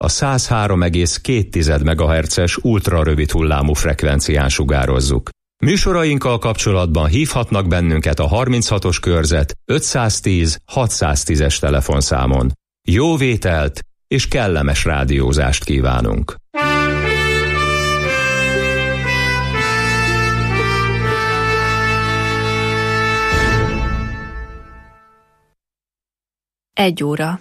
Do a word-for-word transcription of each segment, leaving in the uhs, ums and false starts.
a száz három egész két megahertzes ultrarövid hullámú frekvencián sugározzuk. Műsorainkkal kapcsolatban hívhatnak bennünket a harminchatos körzet ötszáztíz hatszáztízes telefonszámon. Jó vételt és kellemes rádiózást kívánunk! Egy óra.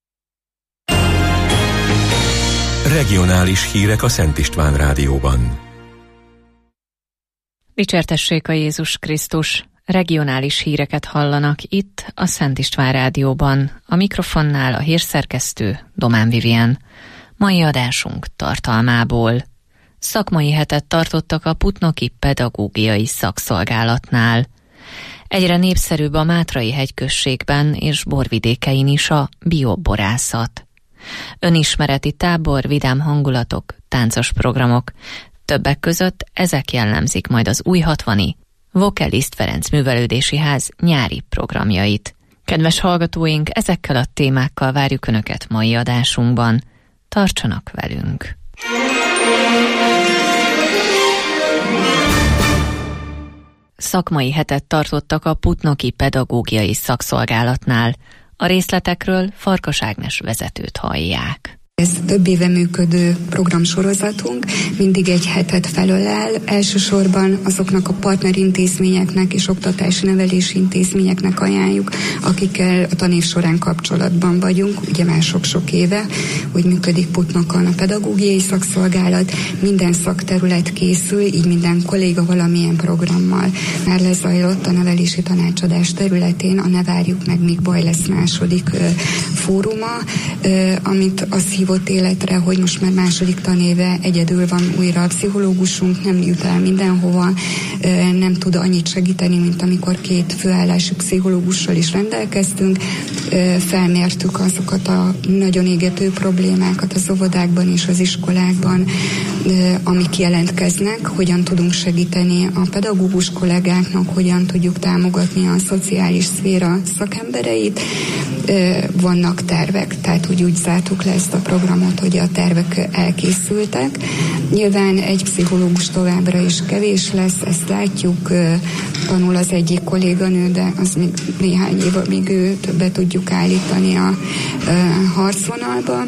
Regionális hírek a Szent István Rádióban. Dicsértessék a Jézus Krisztus! Regionális híreket hallanak itt a Szent István Rádióban. A mikrofonnál a hírszerkesztő Domán Vivien. Mai adásunk tartalmából. Szakmai hetet tartottak a Putnoki Pedagógiai Szakszolgálatnál. Egyre népszerűbb a Mátrai hegyközségben és borvidékein is a bioborászat. Önismereti tábor, vidám hangulatok, táncos programok. Többek között ezek jellemzik majd az új hatvani Vokeliszt Ferenc Művelődési Ház nyári programjait. Kedves hallgatóink, ezekkel a témákkal várjuk Önöket mai adásunkban. Tartsanak velünk! Szakmai hetet tartottak a Putnoki Pedagógiai Szakszolgálatnál. A részletekről Farkas Ágnes vezetőt hallják. Ez több éve működő programsorozatunk, mindig egy hetet felölel. Elsősorban azoknak a partnerintézményeknek és oktatási nevelési intézményeknek ajánljuk, akikkel a tanév során kapcsolatban vagyunk. Ugye már sok-sok éve, hogy működik Putnokon a pedagógiai szakszolgálat. Minden szakterület készül, így minden kolléga valamilyen programmal már lezajlott a nevelési tanácsadás területén. A Ne várjuk meg, míg baj lesz második ö, fóruma, ö, amit azt hívott életre, hogy most már második tanéve egyedül van újra a pszichológusunk, nem jut el mindenhova, nem tud annyit segíteni, mint amikor két főállású pszichológussal is rendelkeztünk. Felmértük azokat a nagyon égető problémákat az óvodákban és az iskolákban, amik jelentkeznek, hogyan tudunk segíteni a pedagógus kollégáknak, hogyan tudjuk támogatni a szociális szféra szakembereit. Vannak tervek, tehát úgy, úgy zártuk le ezt a programot, hogy a tervek elkészültek. Nyilván egy pszichológus továbbra is kevés lesz, ezt látjuk, tanul az egyik kolléganő, de az még néhány év, amíg őt be tudjuk állítani a harcvonalba.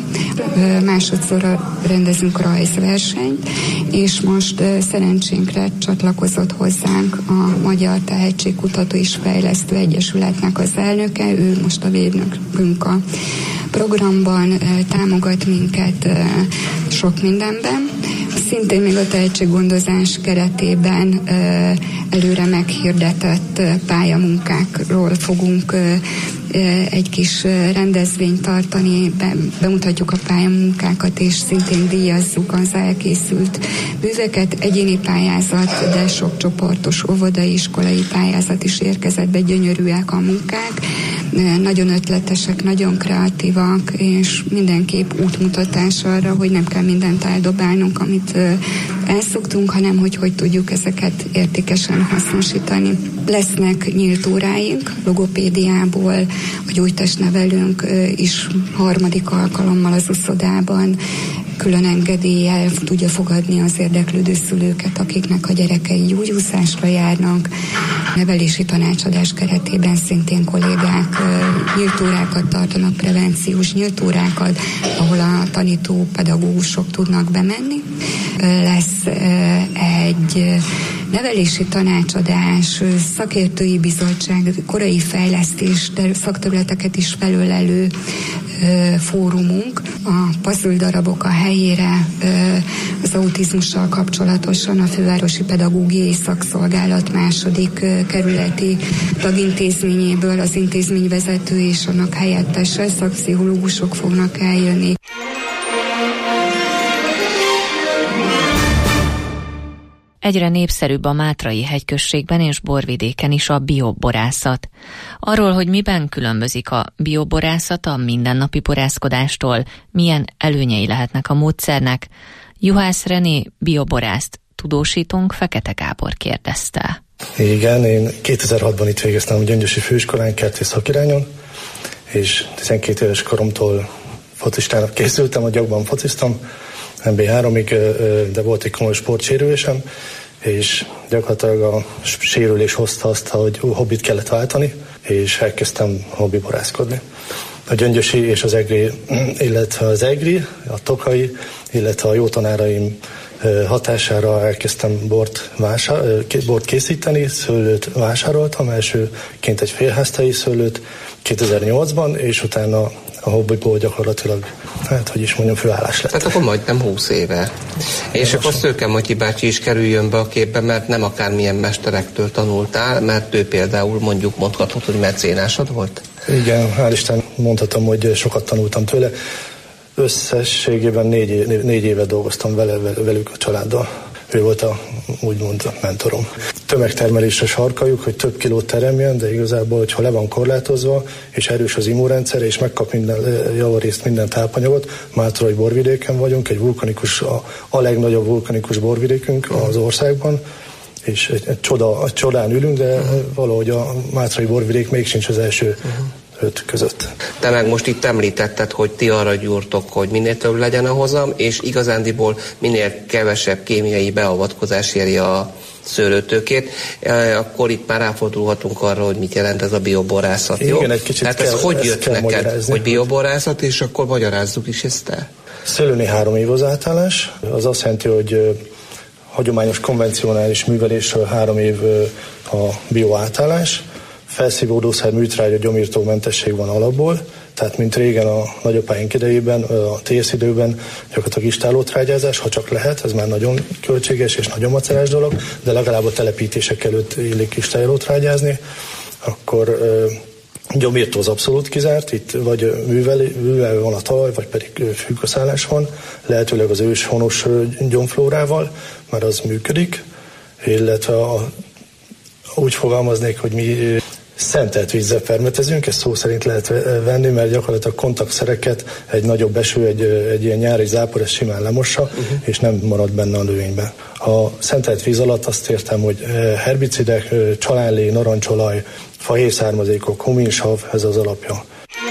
Másodszor rendezünk rajzversenyt, és most szerencsénkre csatlakozott hozzánk a Magyar Tehetségkutató és Fejlesztő Egyesületnek az elnöke, ő most a védnökünk a programban, támogat minket sok mindenben. Szintén még a tehetséggondozás keretében előre meghirdetett pályamunkákról fogunk egy kis rendezvényt tartani, bemutatjuk a pályamunkákat, és szintén díjazzuk az elkészült műveket. Egyéni pályázat, de sok csoportos óvodai, iskolai pályázat is érkezett be, gyönyörűek a munkák, nagyon ötletesek, nagyon kreatívak, és mindenképp útmutatás arra, hogy nem kell mindent eldobálnunk, amit elszoktunk, hanem hogy hogy tudjuk ezeket értékesen hasznosítani. Lesznek nyílt óráink, logopédiából, a gyógytestnevelőnk is harmadik alkalommal az uszodában külön engedéllyel tudja fogadni az érdeklődő szülőket, akiknek a gyerekei gyógyúszásra járnak. Nevelési tanácsadás keretében szintén kollégák nyílt órákat tartanak, prevenciós nyílt órákat, ahol a tanító pedagógusok tudnak bemenni. Lesz egy nevelési tanácsadás, szakértői bizottság, korai fejlesztés, szakterületeket is felölelő fórumunk, a puzzle darabok a helyére, az autizmussal kapcsolatosan a Fővárosi Pedagógiai Szakszolgálat második kerületi tagintézményéből az intézményvezető és annak helyettese szakpszichológusok fognak eljönni. Egyre népszerűbb a Mátrai hegyközségben és borvidéken is a bioborászat. Arról, hogy miben különbözik a bioborászat a mindennapi borászkodástól, milyen előnyei lehetnek a módszernek, Juhász René bioborászt tudósítónk Fekete Gábor kérdezte. Igen, én kétezer-hatban itt végeztem a Gyöngyösi Főiskolán kertész szakirányon, és tizenkét éves koromtól focistának készültem, a gyakban fociztam, em bé háromig, de volt egy komoly sportsérülésem, és gyakorlatilag a sérülés hozta azt, hogy hobbit kellett váltani, és elkezdtem hobbiborászkodni. A Gyöngyösi és az Egri, illetve az Egri, a Tokai, illetve a jó tanáraim hatására elkezdtem bort, vásár, bort készíteni, szőlőt vásároltam, elsőként egy félháztai szőlőt kétezer-nyolcban, és utána a hobbiból gyakorlatilag, hát hogy is mondjam, főállás lett. Tehát akkor majdnem húsz éve. És akkor Szőke Matyi bácsi is kerüljön be a képbe, mert nem akármilyen mesterektől tanultál, mert ő például mondjuk mondhatod, hogy mecénásod volt? Igen, hál' Isten mondhatom, hogy sokat tanultam tőle. Összességében négy, négy évet dolgoztam vele, velük a családdal. Ő volt a úgymond a mentorom. Tömegtermelésre sarkaljuk, hogy több kilót teremjen, de igazából, hogyha le van korlátozva, és erős az immunrendszer, és megkap minden javarészt minden tápanyagot, Mátorai borvidéken vagyunk, egy vulkanikus, a, a legnagyobb vulkanikus borvidékünk az országban, és egy, egy, csoda, egy csodán ülünk, de valahogy a Mátorai borvidék még sincs az első öt között. Te meg most itt említetted, hogy ti arra gyúrtok, hogy minél több legyen a hozam, és igazándiból minél kevesebb kémiai beavatkozás éri a szőlőtőkét, akkor itt már ráfordulhatunk arra, hogy mit jelent ez a bioborászat. Igen, jó? egy kicsit Tehát kell, ez hogy jött neked, magyarázni, hogy bioborászat, és akkor magyarázzuk is ezt el. Szőlőnél három év az átállás, az azt jelenti, hogy hagyományos, konvencionális művelésről három év a bioátállás. Felszívódószer, műtrágya, gyomírtó mentesség van alapból, tehát mint régen a nagyapáink idejében, a tészidőben gyakorlatilag istállótrágyázás, ha csak lehet, ez már nagyon költséges és nagyon macerás dolog, de legalább a telepítések előtt illik istállótrágyázni, akkor gyomírtó az abszolút kizárt, itt vagy művelve van a talaj, vagy pedig fűkaszállás van, lehetőleg az ős honos gyomflórával, már az működik, illetve a, úgy fogalmaznék, hogy mi szentelt vízzel permetezünk, ezt szó szerint lehet venni, mert gyakorlatilag kontaktszereket egy nagyobb eső, egy, egy ilyen nyári zápor, ez simán lemossa, uh-huh. és nem marad benne a növényben. A szentelt víz alatt azt értem, hogy herbicidek, csalánlé, narancsolaj, fahéj származékok, huminsav, ez az alapja.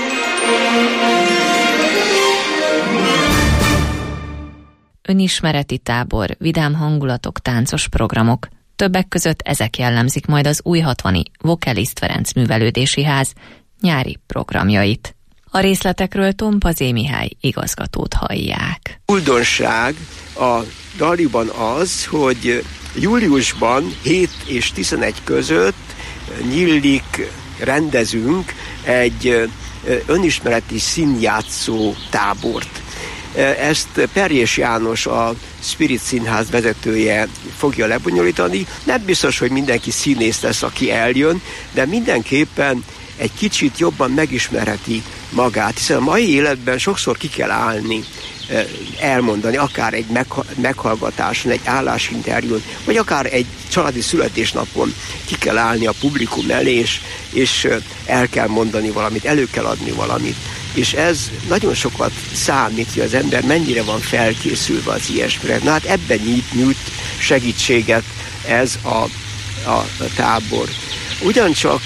Önismereti tábor, vidám hangulatok, táncos programok. Többek között ezek jellemzik majd az új hatvani Vokeliszt Ferenc művelődési ház nyári programjait. A részletekről Tompazé Mihály igazgatót hallják. Újdonság a Daliban az, hogy júliusban hét és tizenegy között nyílik, rendezünk egy önismereti színjátszó tábort. Ezt Perjés János, a Spirit Színház vezetője fogja lebonyolítani. Nem biztos, hogy mindenki színész lesz, aki eljön, de mindenképpen egy kicsit jobban megismerheti magát, hiszen a mai életben sokszor ki kell állni, elmondani, akár egy meghallgatáson, egy állásinterjún, vagy akár egy családi születésnapon ki kell állni a publikum elé, és, és el kell mondani valamit, elő kell adni valamit. És ez nagyon sokat számít, hogy az ember mennyire van felkészülve az ilyesmire. Na hát ebben nyújt, nyújt segítséget ez a, a, a tábor. Ugyancsak,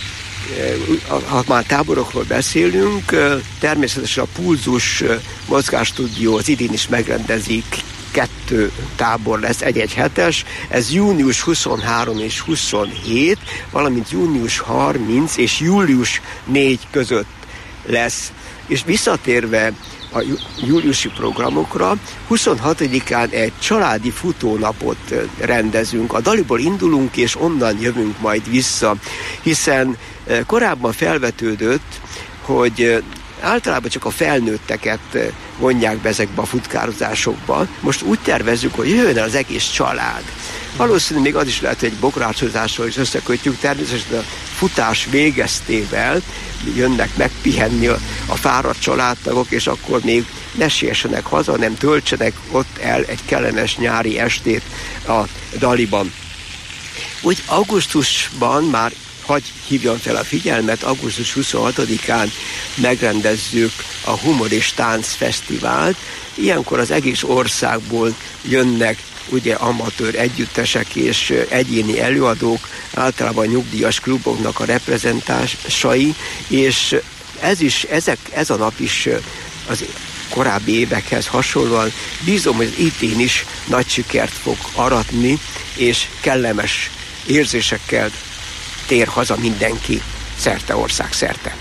ha már táborokról beszélünk, természetesen a Pulzus mozgásstúdió az idén is megrendezik, kettő tábor lesz, egy-egy hetes, ez június huszonhárom és huszonhét, valamint június harminc és július négy között lesz. És visszatérve a júliusi programokra, huszonhatodikán egy családi futónapot rendezünk. A Daliból indulunk, és onnan jövünk majd vissza, hiszen korábban felvetődött, hogy általában csak a felnőtteket vonják be ezekbe a futkározásokba. Most úgy tervezzük, hogy jöjjön el az egész család. Valószínűleg még az is lehet, hogy egy bokrácsozással is összekötjük, természetesen a futás végeztével jönnek megpihenni a, a fáradt családtagok, és akkor még ne siessenek haza, hanem töltsenek ott el egy kellemes nyári estét a Daliban. Úgy augusztusban már hagy hívjam fel a figyelmet, augusztus huszonhatodikán megrendezzük a Humor és Tánc Fesztivált. Ilyenkor az egész országból jönnek ugye amatőr együttesek és egyéni előadók, általában nyugdíjas kluboknak a reprezentásai, és ez is, ezek, ez a nap is az korábbi évekhez hasonlóan bízom, hogy idén is nagy sikert fog aratni, és kellemes érzésekkel tér haza mindenki szerte, ország szerte.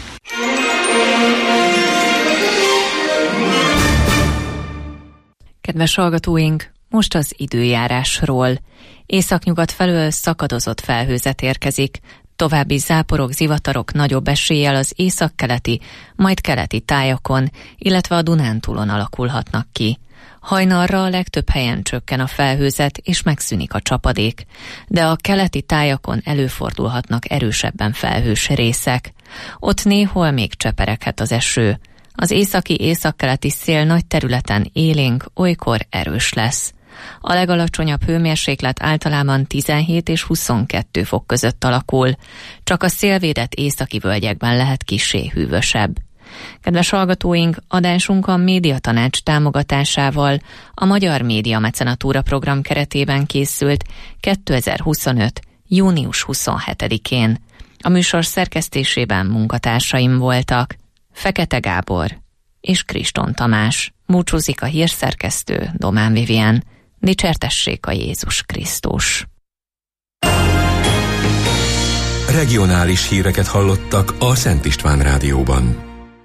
Kedves hallgatóink, most az időjárásról. Északnyugat felől szakadozott felhőzet érkezik, további záporok, zivatarok nagyobb eséllyel az északkeleti, majd keleti tájakon, illetve a Dunántúlon alakulhatnak ki. Hajnalra a legtöbb helyen csökken a felhőzet és megszűnik a csapadék, de a keleti tájakon előfordulhatnak erősebben felhős részek. Ott néhol még csepereghet az eső. Az északi északkeleti szél nagy területen élénk, olykor erős lesz. A legalacsonyabb hőmérséklet általában tizenhét és huszonkettő fok között alakul, csak a szélvédett északi völgyekben lehet kissé hűvösebb. Kedves hallgatóink, adásunk a Médiatanács támogatásával a Magyar Média Mecenatúra program keretében készült kétezer-huszonöt. június huszonhetedikén. A műsor szerkesztésében munkatársaim voltak Fekete Gábor és Kriston Tamás. Búcsúzik a hírszerkesztő Domán Vivien. Dicsértessék a Jézus Krisztus. Regionális híreket hallottak a Szent István Rádióban.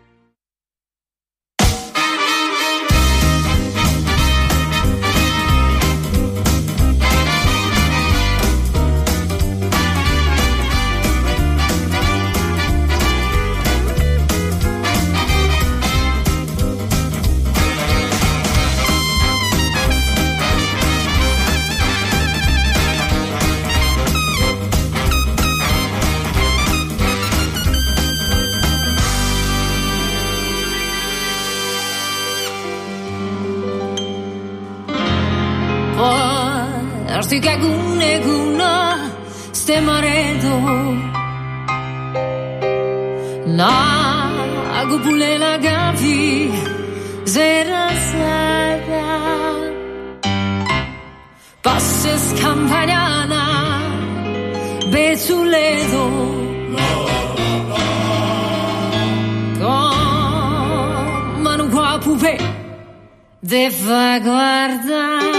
Artika gune guna ste maredo na agupule la gavi zera sada passes campagnana bezuledo come un guapupe deva guardare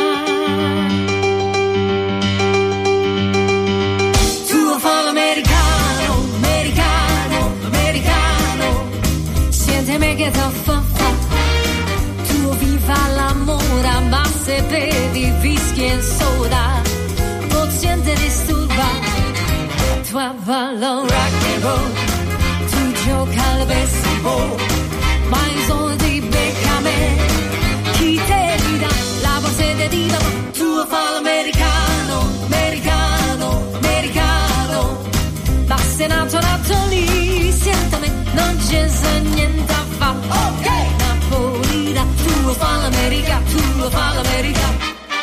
americano, americano, americano, siénteme che t'ho fa fa. Tu viva l'amore, ma se bevi whisky e soda, non siente disturba. Tu ballo rock and roll, tu gioca al baseball, ma i soldi becca me. Chi te li dà la borsa di diva, tu fa l'americano, americano, americano. Ma se nato nato lì, sientami, non c'è niente a fa. Ok, Napolina, tu fa l'America, tu fa l'America.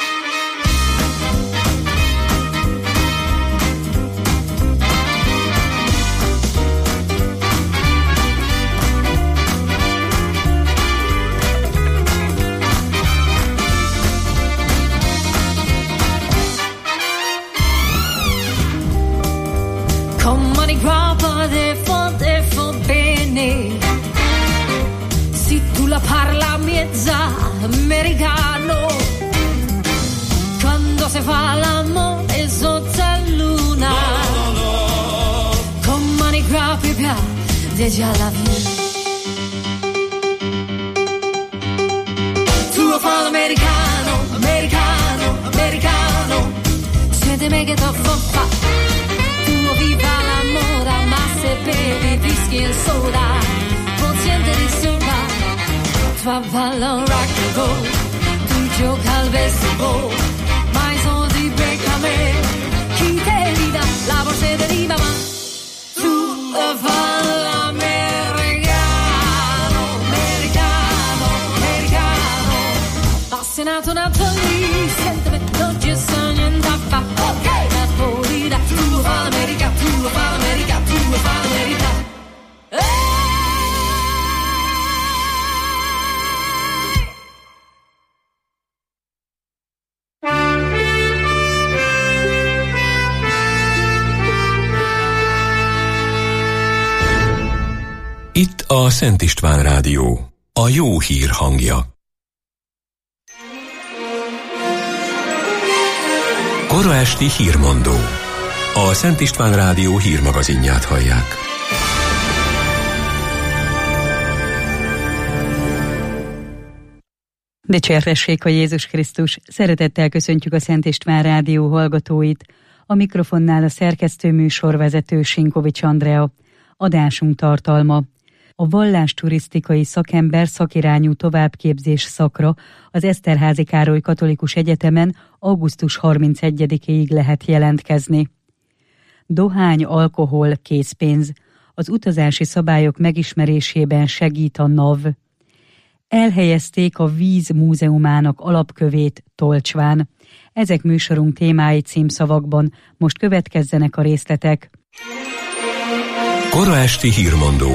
Come guapa de fo, de fo bene. Si tu la parla mezza americano, quando si fa l'amore sotto la luna, no, no, no. Con mani guapi pia, de già la vita. Tu fa l'americano, americano, americano, siete me che t'ho fa. Viva l'amore, ma se bevi whisky e soda, non siente disturba. Tu ballo rock and roll, tu gioca al baseball, ma i soldi becca me. Chi te li dà la borsa deriva, ma tu fa l'americano, americano, americano. Ma se nato nato lì, sentimi, non ci sta niente a fa. Ok, Napolina, tu fa l'America, tu fa l'America, tu fa l'America. Itt a Szent István Rádió. a jó hír hangja. Kora esti hírmondó. A Szent István Rádió hírmagazinját hallják. Dicsértessék a Jézus Krisztus! Szeretettel köszöntjük a Szent István Rádió hallgatóit. A mikrofonnál a szerkesztő műsorvezető Sinkovics Andrea. Adásunk tartalma: a vallásturisztikai szakember szakirányú továbbképzés szakra az Eszterházy Károly Katolikus Egyetemen augusztus harmincegyedikéig lehet jelentkezni. Dohány, alkohol, készpénz. Az utazási szabályok megismerésében segít a NAV. Elhelyezték a Víz Múzeumának alapkövét Tolcsván. Ezek műsorunk témái címszavakban. Most következzenek a részletek. Kora esti hírmondó.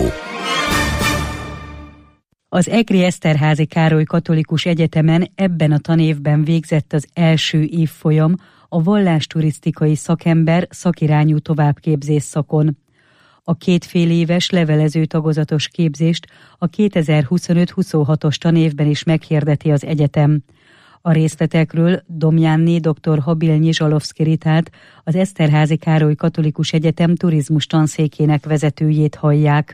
Az Egri Eszterházy Károly Katolikus Egyetemen ebben a tanévben végzett az első évfolyam a vallásturisztikai szakember szakirányú továbbképzés szakon. A kétfél éves levelező tagozatos képzést a kétezer-huszonöt-huszonhatos tanévben is meghirdeti az egyetem. A részletekről Domjánné dr. Habilnyi Zsalovszki Ritát, az Eszterházy Károly Katolikus Egyetem turizmus tanszékének vezetőjét hallják.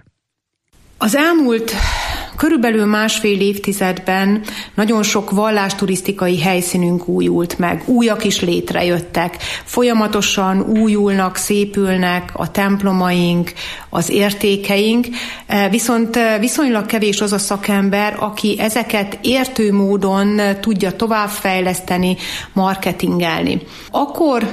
Az elmúlt körülbelül másfél évtizedben nagyon sok vallásturisztikai helyszínünk újult meg, újak is létrejöttek, folyamatosan újulnak, szépülnek a templomaink, az értékeink, viszont viszonylag kevés az a szakember, aki ezeket értő módon tudja továbbfejleszteni, marketingelni. Akkor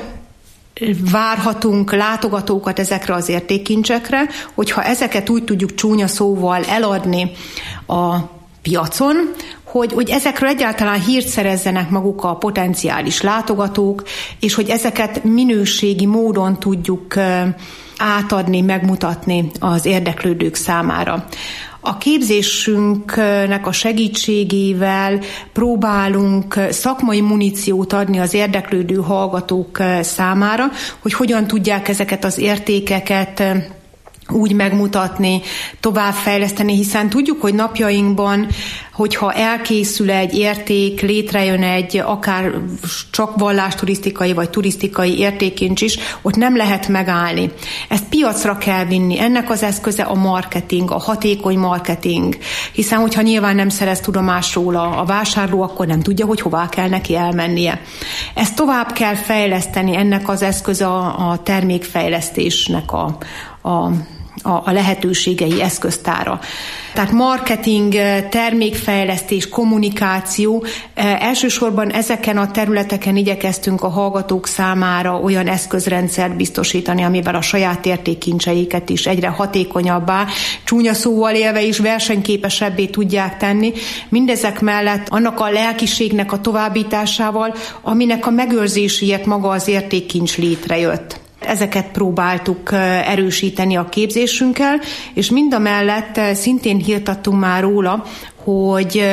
várhatunk látogatókat ezekre az értékkincsekre, hogyha ezeket úgy tudjuk csúnya szóval eladni a piacon, hogy, hogy ezekről egyáltalán hírt szerezzenek maguk a potenciális látogatók, és hogy ezeket minőségi módon tudjuk átadni, megmutatni az érdeklődők számára. A képzésünknek a segítségével próbálunk szakmai muníciót adni az érdeklődő hallgatók számára, hogy hogyan tudják ezeket az értékeket úgy megmutatni, továbbfejleszteni, hiszen tudjuk, hogy napjainkban, hogyha elkészül egy érték, létrejön egy akár csak vallásturisztikai vagy turisztikai értékkincs is, ott nem lehet megállni. Ezt piacra kell vinni. Ennek az eszköze a marketing, a hatékony marketing. Hiszen, hogyha nyilván nem szerez tudomást róla a vásárló, akkor nem tudja, hogy hová kell neki elmennie. Ezt tovább kell fejleszteni, ennek az eszköze a, a termékfejlesztésnek a, a a lehetőségei eszköztára. Tehát marketing, termékfejlesztés, kommunikáció, elsősorban ezeken a területeken igyekeztünk a hallgatók számára olyan eszközrendszert biztosítani, amivel a saját értékkincseiket is egyre hatékonyabbá, csúnya szóval élve is versenyképesebbé tudják tenni. Mindezek mellett annak a lelkiségnek a továbbításával, aminek a megőrzéséért maga az értékkincs létrejött. Ezeket próbáltuk erősíteni a képzésünkkel, és mindamellett szintén hirt adtunk már róla, hogy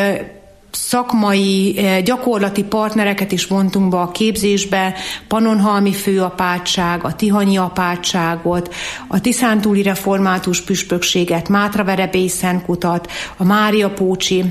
szakmai, gyakorlati partnereket is vontunk be a képzésbe, Pannonhalmi főapátság, a Tihanyi apátságot, a Tiszántúli református püspökséget, Mátraverebészenkutat, a Máriapócsi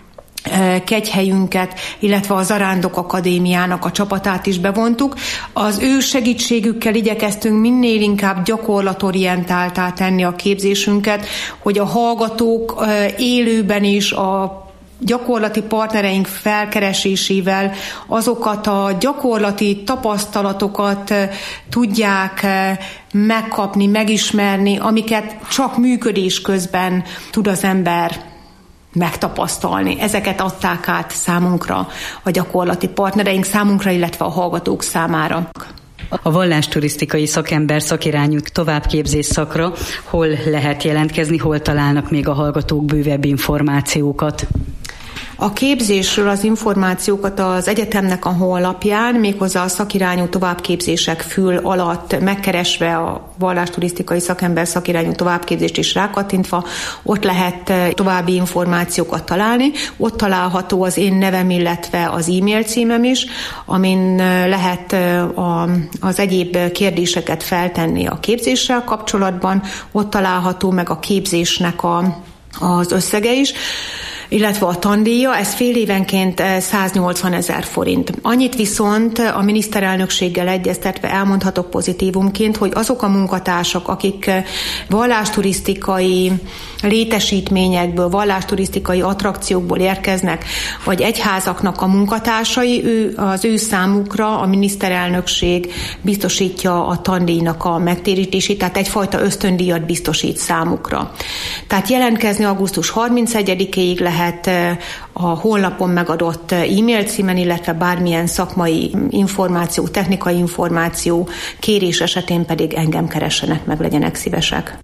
kegyhelyünket, illetve a Zarándok Akadémiának a csapatát is bevontuk. Az ő segítségükkel igyekeztünk minél inkább gyakorlatorientáltá tenni a képzésünket, hogy a hallgatók élőben is a gyakorlati partnereink felkeresésével azokat a gyakorlati tapasztalatokat tudják megkapni, megismerni, amiket csak működés közben tud az ember megtapasztalni. Ezeket adták át számunkra a gyakorlati partnereink számunkra, illetve a hallgatók számára. A vallásturisztikai szakember szakirányú továbbképzés szakra hol lehet jelentkezni, hol találnak még a hallgatók bővebb információkat? A képzésről az információkat az egyetemnek a honlapján, méghozzá a szakirányú továbbképzések fül alatt megkeresve a vallásturisztikai szakember szakirányú továbbképzést is rákattintva, ott lehet további információkat találni. Ott található az én nevem, illetve az e-mail címem is, amin lehet a, az egyéb kérdéseket feltenni a képzéssel kapcsolatban. Ott található meg a képzésnek a, az összege is. illetve a tandíja, ez fél évenként száznyolcvan ezer forint. Annyit viszont a miniszterelnökséggel egyeztetve elmondhatok pozitívumként, hogy azok a munkatársak, akik vallásturisztikai létesítményekből, vallásturisztikai attrakciókból érkeznek, vagy egyházaknak a munkatársai, ő, az ő számukra a miniszterelnökség biztosítja a tandíjnak a megtérítését, tehát egyfajta ösztöndíjat biztosít számukra. Tehát jelentkezni augusztus harmincegyedikéig lehet a honlapon megadott e-mail címen, illetve bármilyen szakmai információ, technikai információ kérés esetén pedig engem keressenek, meg legyenek szívesek.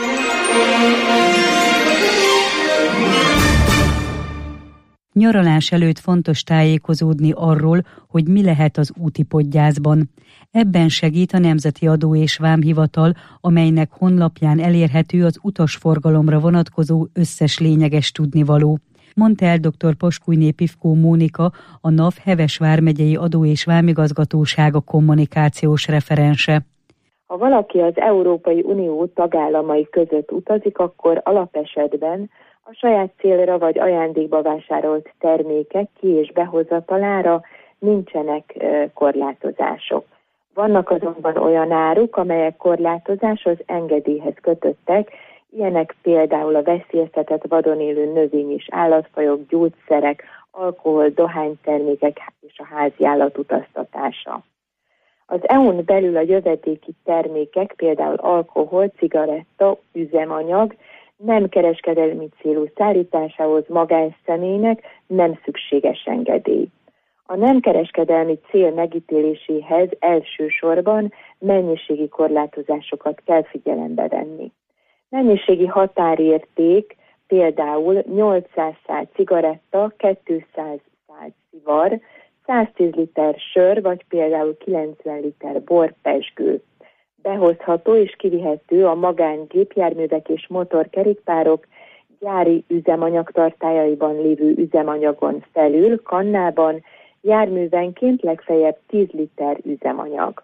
Nyaralás előtt fontos tájékozódni arról, hogy mi lehet az úti podgyászban. Ebben segít a Nemzeti Adó és Vámhivatal, amelynek honlapján elérhető az utasforgalomra vonatkozó összes lényeges tudnivaló. Mondta el dr. Poskújné Pivkó Mónika, a NAV Heves vármegyei Adó és Vámigazgatósága kommunikációs referense. Ha valaki az Európai Unió tagállamai között utazik, akkor alapesetben a saját célra vagy ajándékba vásárolt termékek ki- és behozatalára nincsenek korlátozások. Vannak azonban olyan áruk, amelyek korlátozáshoz engedélyhez kötöttek, ilyenek például a veszélyeztetett vadon élő növény- és állatfajok, gyógyszerek, alkohol, dohánytermékek és a házi állat utaztatása. Az é u-n belül a jövedéki termékek, például alkohol, cigaretta, üzemanyag, nem kereskedelmi célú szállításához magánszemélynek nem szükséges engedély. A nem kereskedelmi cél megítéléséhez elsősorban mennyiségi korlátozásokat kell figyelembe venni. Mennyiségi határérték például nyolcszáz szál cigaretta, kétszáz szál szivar, száztíz liter sör, vagy például kilencven liter borpezsgő. Behozható és kivihető a magángépjárművek és motorkerékpárok gyári üzemanyagtartályaiban lévő üzemanyagon felül, kannában, járművenként legfeljebb tíz liter üzemanyag.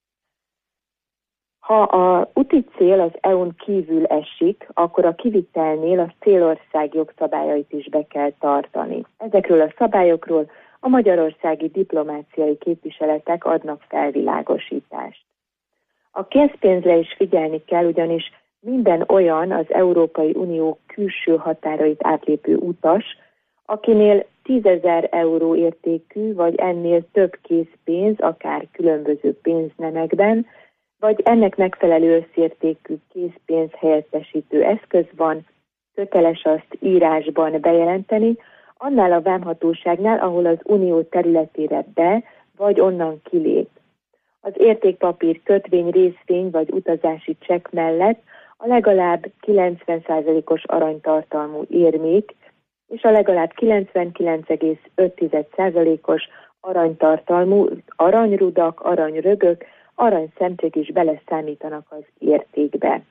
Ha a úti cél az é u-n kívül esik, akkor a kivitelnél a célország jogszabályait is be kell tartani. Ezekről a szabályokról a magyarországi diplomáciai képviseletek adnak felvilágosítást. A készpénzre is figyelni kell, ugyanis minden olyan az Európai Unió külső határait átlépő utas, akinél tízezer euró értékű, vagy ennél több készpénz, akár különböző pénznemekben, vagy ennek megfelelő összértékű készpénz helyettesítő eszköz van, köteles azt írásban bejelenteni, annál a vámhatóságnál, ahol az unió területére be, vagy onnan kilép. Az értékpapír, kötvény, részvény vagy utazási csekk mellett a legalább kilencven százalékos aranytartalmú érmék és a legalább kilencvenkilenc egész öt százalékos aranytartalmú aranyrudak, aranyrögök, aranyszemcsék is beleszámítanak az értékbe.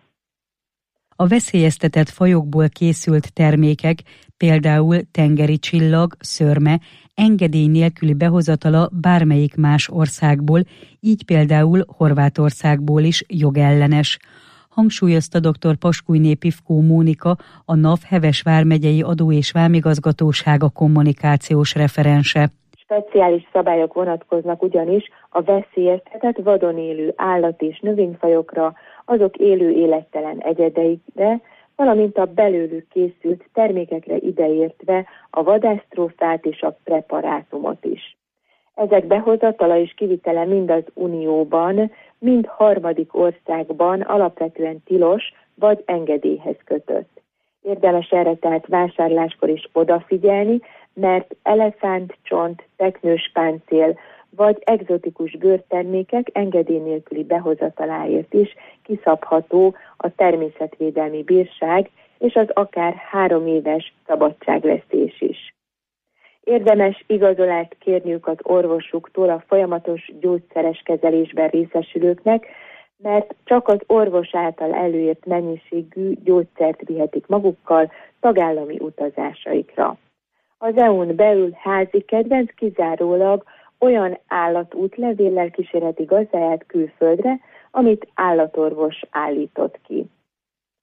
A veszélyeztetett fajokból készült termékek, például tengeri csillag, szörme, engedély nélküli behozatala bármelyik más országból, így például Horvátországból is jogellenes. Hangsúlyozta dr. Poskújné Pivkó Mónika, a NAV Heves vármegyei Adó és Vámigazgatósága kommunikációs referense. Speciális szabályok vonatkoznak ugyanis a veszélyeztetett vadon élő állat- és növényfajokra, azok élő élettelen egyedeikre, valamint a belőlük készült termékekre ideértve a vadásztrófát és a preparátumot is. Ezek behozatala és kivitele mind az Unióban, mind harmadik országban alapvetően tilos vagy engedélyhez kötött. Érdemes erre tehát vásárláskor is odafigyelni, mert elefántcsont, teknős páncél vagy egzotikus bőrtermékek engedély nélküli behozataláért is kiszabható a természetvédelmi bírság és az akár három éves szabadságvesztés is. Érdemes igazolást kérniük az orvosuktól a folyamatos gyógyszeres kezelésben részesülőknek, mert csak az orvos által előírt mennyiségű gyógyszert vihetik magukkal tagállami utazásaikra. Az é u-n belül házi kedvenc kizárólag olyan állatútlevéllel kísérheti gazdáját külföldre, amit állatorvos állított ki.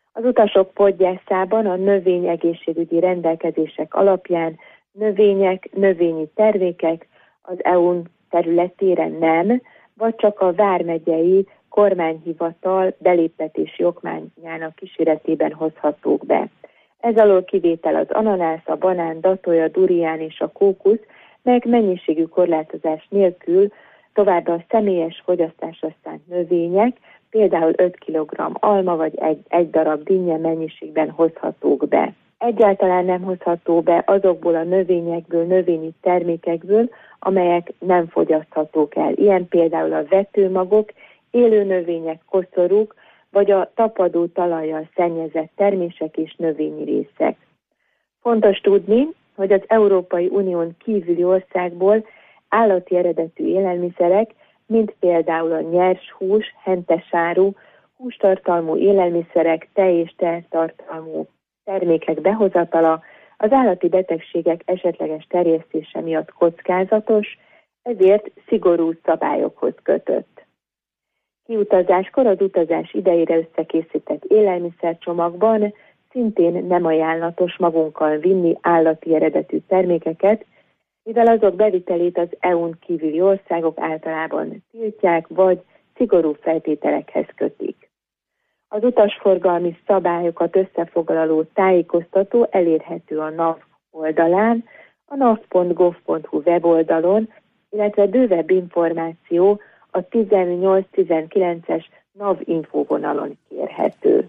Az utasok podgyászában a növényegészségügyi rendelkezések alapján növények, növényi termékek az é u területére nem, vagy csak a vármegyei kormányhivatal beléptetési okmányának kíséretében hozhatók be. Ez alól kivétel az ananász, a banán, datolja, durián és a kókusz, melyek mennyiségű korlátozás nélkül továbbá a személyes fogyasztásra szánt növények, például öt kilogramm alma vagy egy, egy darab dinnye mennyiségben hozhatók be. Egyáltalán nem hozható be azokból a növényekből, növényi termékekből, amelyek nem fogyaszthatók el. Ilyen például a vetőmagok, élő növények, koszorúk, vagy a tapadó talajjal szennyezett termések és növényi részek. Fontos tudni, hogy az Európai Unión kívüli országból állati eredetű élelmiszerek, mint például a nyers hús, hentesáru, hústartalmú élelmiszerek, tej és tejtartalmú termékek behozatala az állati betegségek esetleges terjesztése miatt kockázatos, ezért szigorú szabályokhoz kötött. Kiutazáskor az utazás idejére összekészített élelmiszercsomagban szintén nem ajánlatos magunkkal vinni állati eredetű termékeket, mivel azok bevitelét az é u-n kívüli országok általában tiltják, vagy szigorú feltételekhez kötik. Az utasforgalmi szabályokat összefoglaló tájékoztató elérhető a NAV oldalán, a nav pont gov pont hu weboldalon, illetve bővebb információ a tizennyolc tizenkilences NAV infóvonalon kérhető.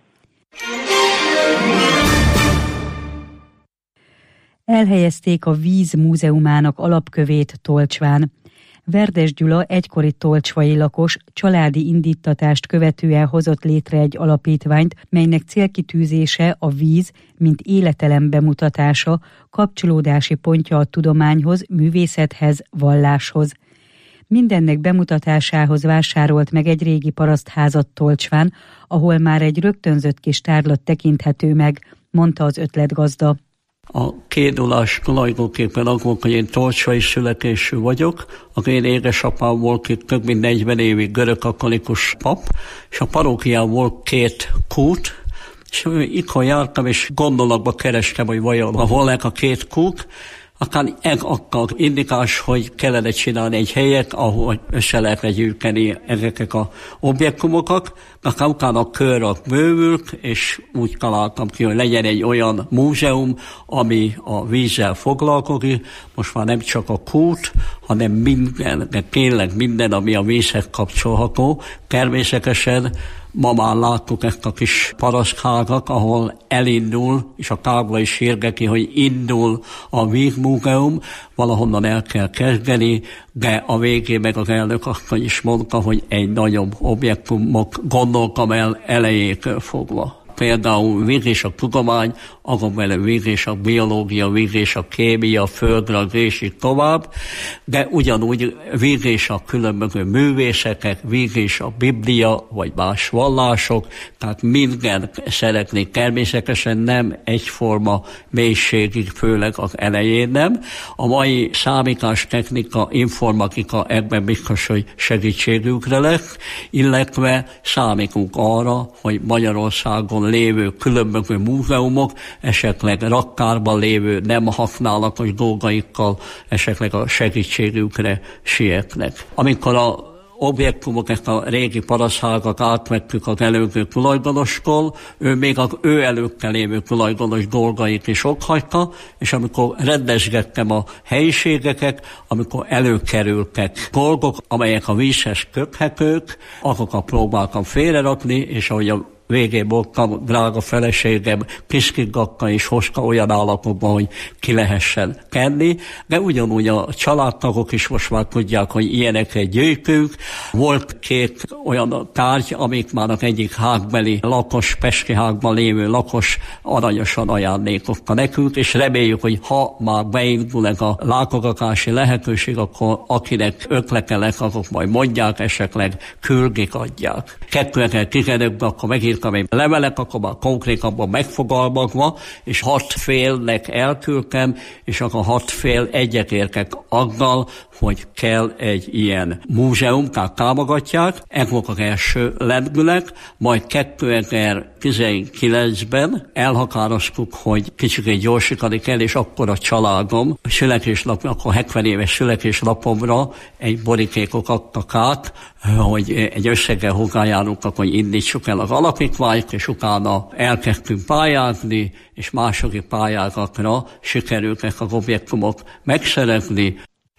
Elhelyezték a Víz Múzeumának alapkövét Tolcsván. Verdes Gyula egykori tolcsvai lakos családi indíttatást követően hozott létre egy alapítványt, melynek célkitűzése a víz, mint életelem bemutatása, kapcsolódási pontja a tudományhoz, művészethez, valláshoz. Mindennek bemutatásához vásárolt meg egy régi parasztházat Tolcsván, ahol már egy rögtönzött kis tárlat tekinthető meg, mondta az ötletgazda. A kédulás tulajdonképpen akkor, hogy én tolcsvai születésű vagyok, az én édesapám volt itt több mint negyven évig görög-katolikus pap, és a parókián volt két kút, és ikon jártam, és gondolatba kerestem, hogy vajon hol lett a két kút, akár akkor indikás, hogy kellene csinálni egy helyet, ahol össze lehetne gyűjteni ezeket az objektumokat, akár utána a kör bővült, és úgy találtam ki, hogy legyen egy olyan múzeum, ami a vízzel foglalkozik, most már nem csak a kút, hanem minden, de tényleg minden, ami a vízhez kapcsolható. Természetesen ma már láttuk ezt a kis parasztházat, ahol elindul, és a tábla is hirgeti, hogy indul a vízmúzeum, valahonnan el kell kezdeni, de a végén meg az elnök asszony is mondta, hogy egy nagyobb objektumok gondoltam el elejétől fogva. Például víz és a tudomány, azon belül víz és a biológia, víz és a kémia, földrajz és így tovább, de ugyanúgy víz és a különböző művészetek, víz és a Biblia, vagy más vallások, tehát minden szeretnék, természetesen nem egyforma mélységig, főleg az elején nem. A mai számítástechnika, informatika ebben biztos, hogy segítségükre lesz, illetve számítunk arra, hogy Magyarországon lévő különböző múzeumok, esetleg raktárban lévő nem használatos dolgaikkal esetleg a segítségükre sietnek. Amikor a objektumok, ezt a régi parasztházat átvettük az előző tulajdonostól, ő még az ő előtte lévő tulajdonos dolgait is otthagyta, és amikor rendezgettem a helyiségeket, amikor előkerültek dolgok, amelyek a vízhez köthetők, azokat próbáltam félrerakni, és ahogy a végén voltam, drága feleségem kiszkigakka és hozta olyan állapotban, hogy ki lehessen kenni, de ugyanúgy a családtagok is most már tudják, hogy ilyeneket gyűjtünk. Volt két olyan tárgy, amik már az egyik hágbeli lakos, pesti hágban lévő lakos aranyosan ajándékozta nekünk, és reméljük, hogy ha már beindul a látogatási lehetőség, akkor akinek ötletelek, azok majd mondják, esetleg küldik adják. kétezer-tizenötben akkor megírt ami levelek, akkor már konkrétabban megfogalmazva, és hat félnek elküldtem, és akkor hat fél egyetértek azzal, hogy kell egy ilyen múzeum, tehát támogatják. Ez volt az első lendület, majd kétezer-tizenkilencben elhatároztuk, hogy kicsit gyorsítani kell, és akkor a családom születésnap, akkor hetven éves születésnapomra egy borítékot adtak át, hogy egy összeggel hozzájárultak, hogy indítsuk el az alapítványt, és utána elkezdtünk pályázni, és második pályázatra sikerült ezt az objektumot megszerezni.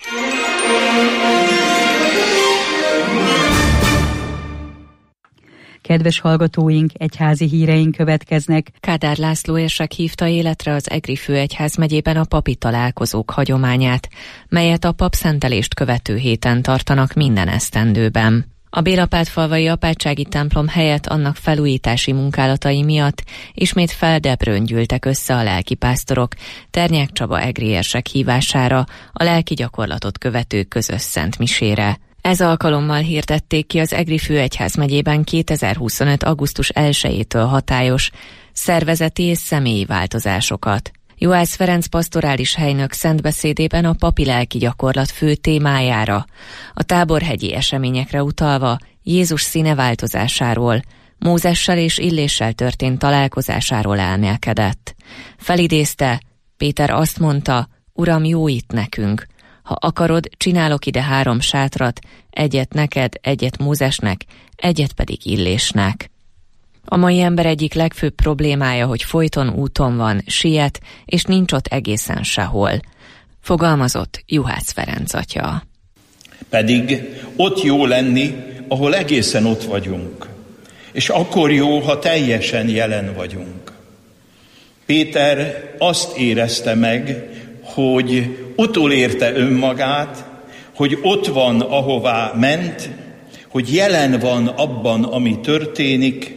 Kedves hallgatóink, egyházi híreink következnek. Kádár László érsek hívta életre az Egri főegyházmegyében a papi találkozók hagyományát, melyet a papszentelést követő héten tartanak minden esztendőben. A Bélapátfalvai apátsági templom helyett annak felújítási munkálatai miatt ismét Feldebrőn gyűltek össze a lelkipásztorok Ternyák Csaba egri érsek hívására a lelki gyakorlatot követő közös szentmisére. Ez alkalommal hirdették ki az Egri főegyházmegyében kétezer-huszonöt. augusztus elsejétől hatályos szervezeti és személyi változásokat. Juhász Ferenc pastorális helynök szentbeszédében a papi lelki gyakorlat fő témájára, a táborhegyi eseményekre utalva Jézus színe változásáról, Mózessel és Illéssel történt találkozásáról elmélkedett. Felidézte, Péter azt mondta, Uram, jó itt nekünk. Ha akarod, csinálok ide három sátrat, egyet neked, egyet Mózesnek, egyet pedig Illésnek. A mai ember egyik legfőbb problémája, hogy folyton úton van, siet, és nincs ott egészen sehol. Fogalmazott Juhász Ferenc atya. Pedig ott jó lenni, ahol egészen ott vagyunk, és akkor jó, ha teljesen jelen vagyunk. Péter azt érezte meg, hogy utolérte önmagát, hogy ott van, ahová ment, hogy jelen van abban, ami történik,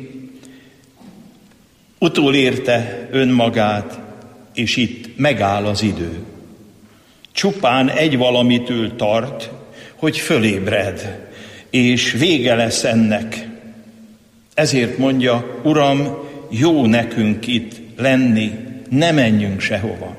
utolérte önmagát, és itt megáll az idő. Csupán egy valamitől tart, hogy fölébred, és vége lesz ennek. Ezért mondja, Uram, jó nekünk itt lenni, ne menjünk sehova.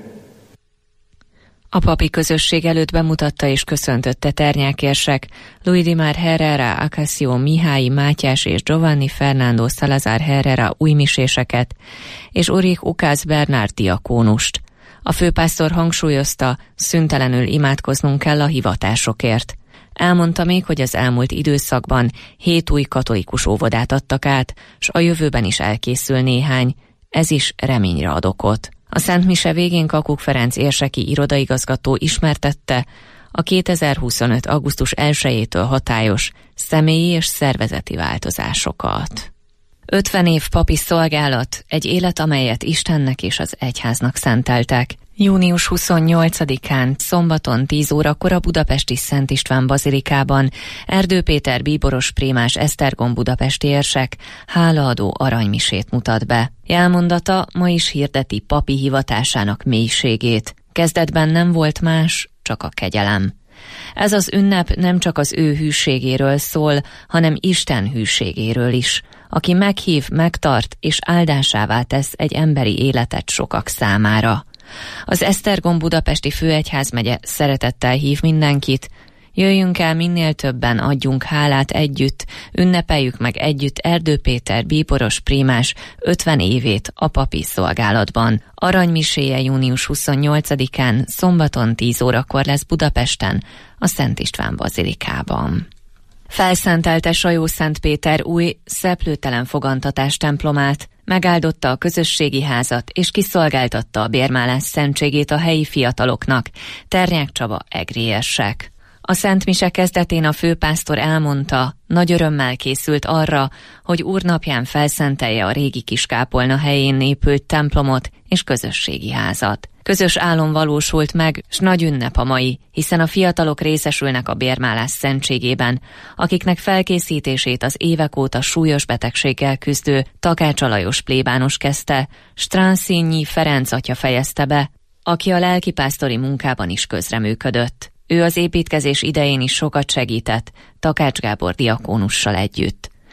A papi közösség előtt bemutatta és köszöntötte Ternyák érsek, Luis Dimar Herrera, Acacio Mihály Mátyás és Giovanni Fernando Salazar Herrera újmiséseket, és Ulrich Ukász Bernárd diakónust. A főpásztor hangsúlyozta, szüntelenül imádkoznunk kell a hivatásokért. Elmondta még, hogy az elmúlt időszakban hét új katolikus óvodát adtak át, s a jövőben is elkészül néhány. Ez is reményre ad okot. A Szent Mise végén Kakuk Ferenc érseki irodaigazgató ismertette a kétezer-huszonöt. augusztus elsejétől hatályos személyi és szervezeti változásokat. ötven év papi szolgálat, egy élet, amelyet Istennek és az egyháznak szenteltek. június huszonnyolcadikán, szombaton tíz órakor a budapesti Szent István bazilikában Erdő Péter bíboros prémás Esztergom budapesti érsek hálaadó aranymisét mutat be. Jelmondata ma is hirdeti papi hivatásának mélységét. Kezdetben nem volt más, csak a kegyelem. Ez az ünnep nem csak az ő hűségéről szól, hanem Isten hűségéről is, aki meghív, megtart és áldásává tesz egy emberi életet sokak számára. Az Esztergom budapesti főegyházmegye szeretettel hív mindenkit, jöjjünk el minél többen, adjunk hálát együtt, ünnepeljük meg együtt Erdő Péter bíboros prímás ötven évét a papi szolgálatban. Aranymiséje június huszonnyolcadikán, szombaton tíz órakor lesz Budapesten, a Szent István bazilikában. Felszentelte Sajó-Szent Péter új, szeplőtelen fogantatás templomát, megáldotta a közösségi házat és kiszolgáltatta a bérmálás szentségét a helyi fiataloknak, Ternyák Csaba egri érsek. A Szent Mise kezdetén a főpásztor elmondta, nagy örömmel készült arra, hogy úrnapján felszentelje a régi Kiskápolna helyén épült templomot és közösségi házat. Közös álom valósult meg, s nagy ünnep a mai, hiszen a fiatalok részesülnek a bérmálás szentségében, akiknek felkészítését az évek óta súlyos betegséggel küzdő Takács Alajos plébános kezdte, Stránszínyi Ferenc atya fejezte be, aki a lelkipásztori munkában is közreműködött. Ő az építkezés idején is sokat segített, Takács Gábor diakónussal együtt.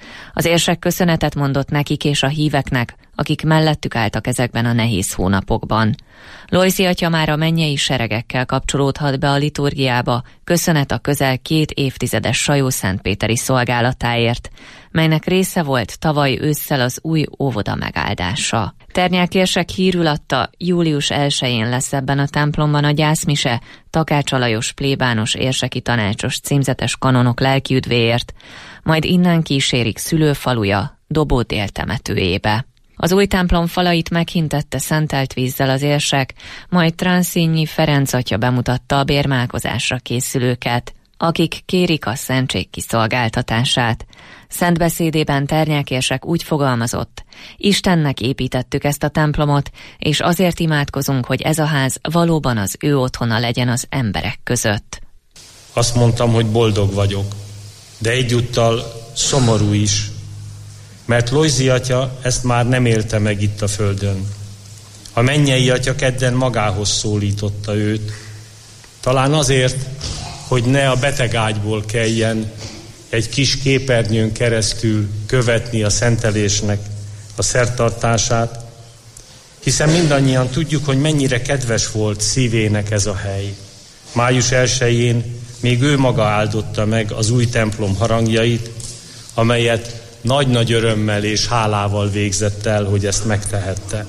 Az érsek köszönetet mondott nekik és a híveknek, akik mellettük álltak ezekben a nehéz hónapokban. Loisy atya már a mennyei seregekkel kapcsolódhat be a liturgiába, köszönet a közel két évtizedes sajószentpéteri szolgálatáért, melynek része volt tavaly ősszel az új óvoda megáldása. Ternyák érsek hírül adta, július elsején lesz ebben a templomban a gyászmise Takács Alajos plébános érseki tanácsos címzetes kanonok lelkiüdvéért, majd innen kísérik szülőfaluja, Dobódél temetőjébe. Az új templom falait meghintette szentelt vízzel az érsek, majd Transzínyi Ferenc atya bemutatta a bérmálkozásra készülőket, akik kérik a szentség kiszolgáltatását. Szent beszédében Ternyák érsek úgy fogalmazott: Istennek építettük ezt a templomot, és azért imádkozunk, hogy ez a ház valóban az ő otthona legyen az emberek között. Azt mondtam, hogy boldog vagyok, de egyúttal szomorú is, mert Loisy atya ezt már nem élte meg itt a földön. A mennyei atya kedden magához szólította őt, talán azért, hogy ne a betegágyból kelljen egy kis képernyőn keresztül követni a szentelésnek a szertartását, hiszen mindannyian tudjuk, hogy mennyire kedves volt szívének ez a hely. május elsején még ő maga áldotta meg az új templom harangjait, amelyet nagy-nagy örömmel és hálával végzett el, hogy ezt megtehette.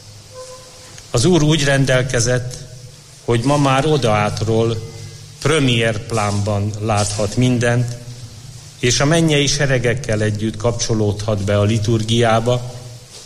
Az Úr úgy rendelkezett, hogy ma már odaátról premier plánban láthat mindent, és a mennyei seregekkel együtt kapcsolódhat be a liturgiába,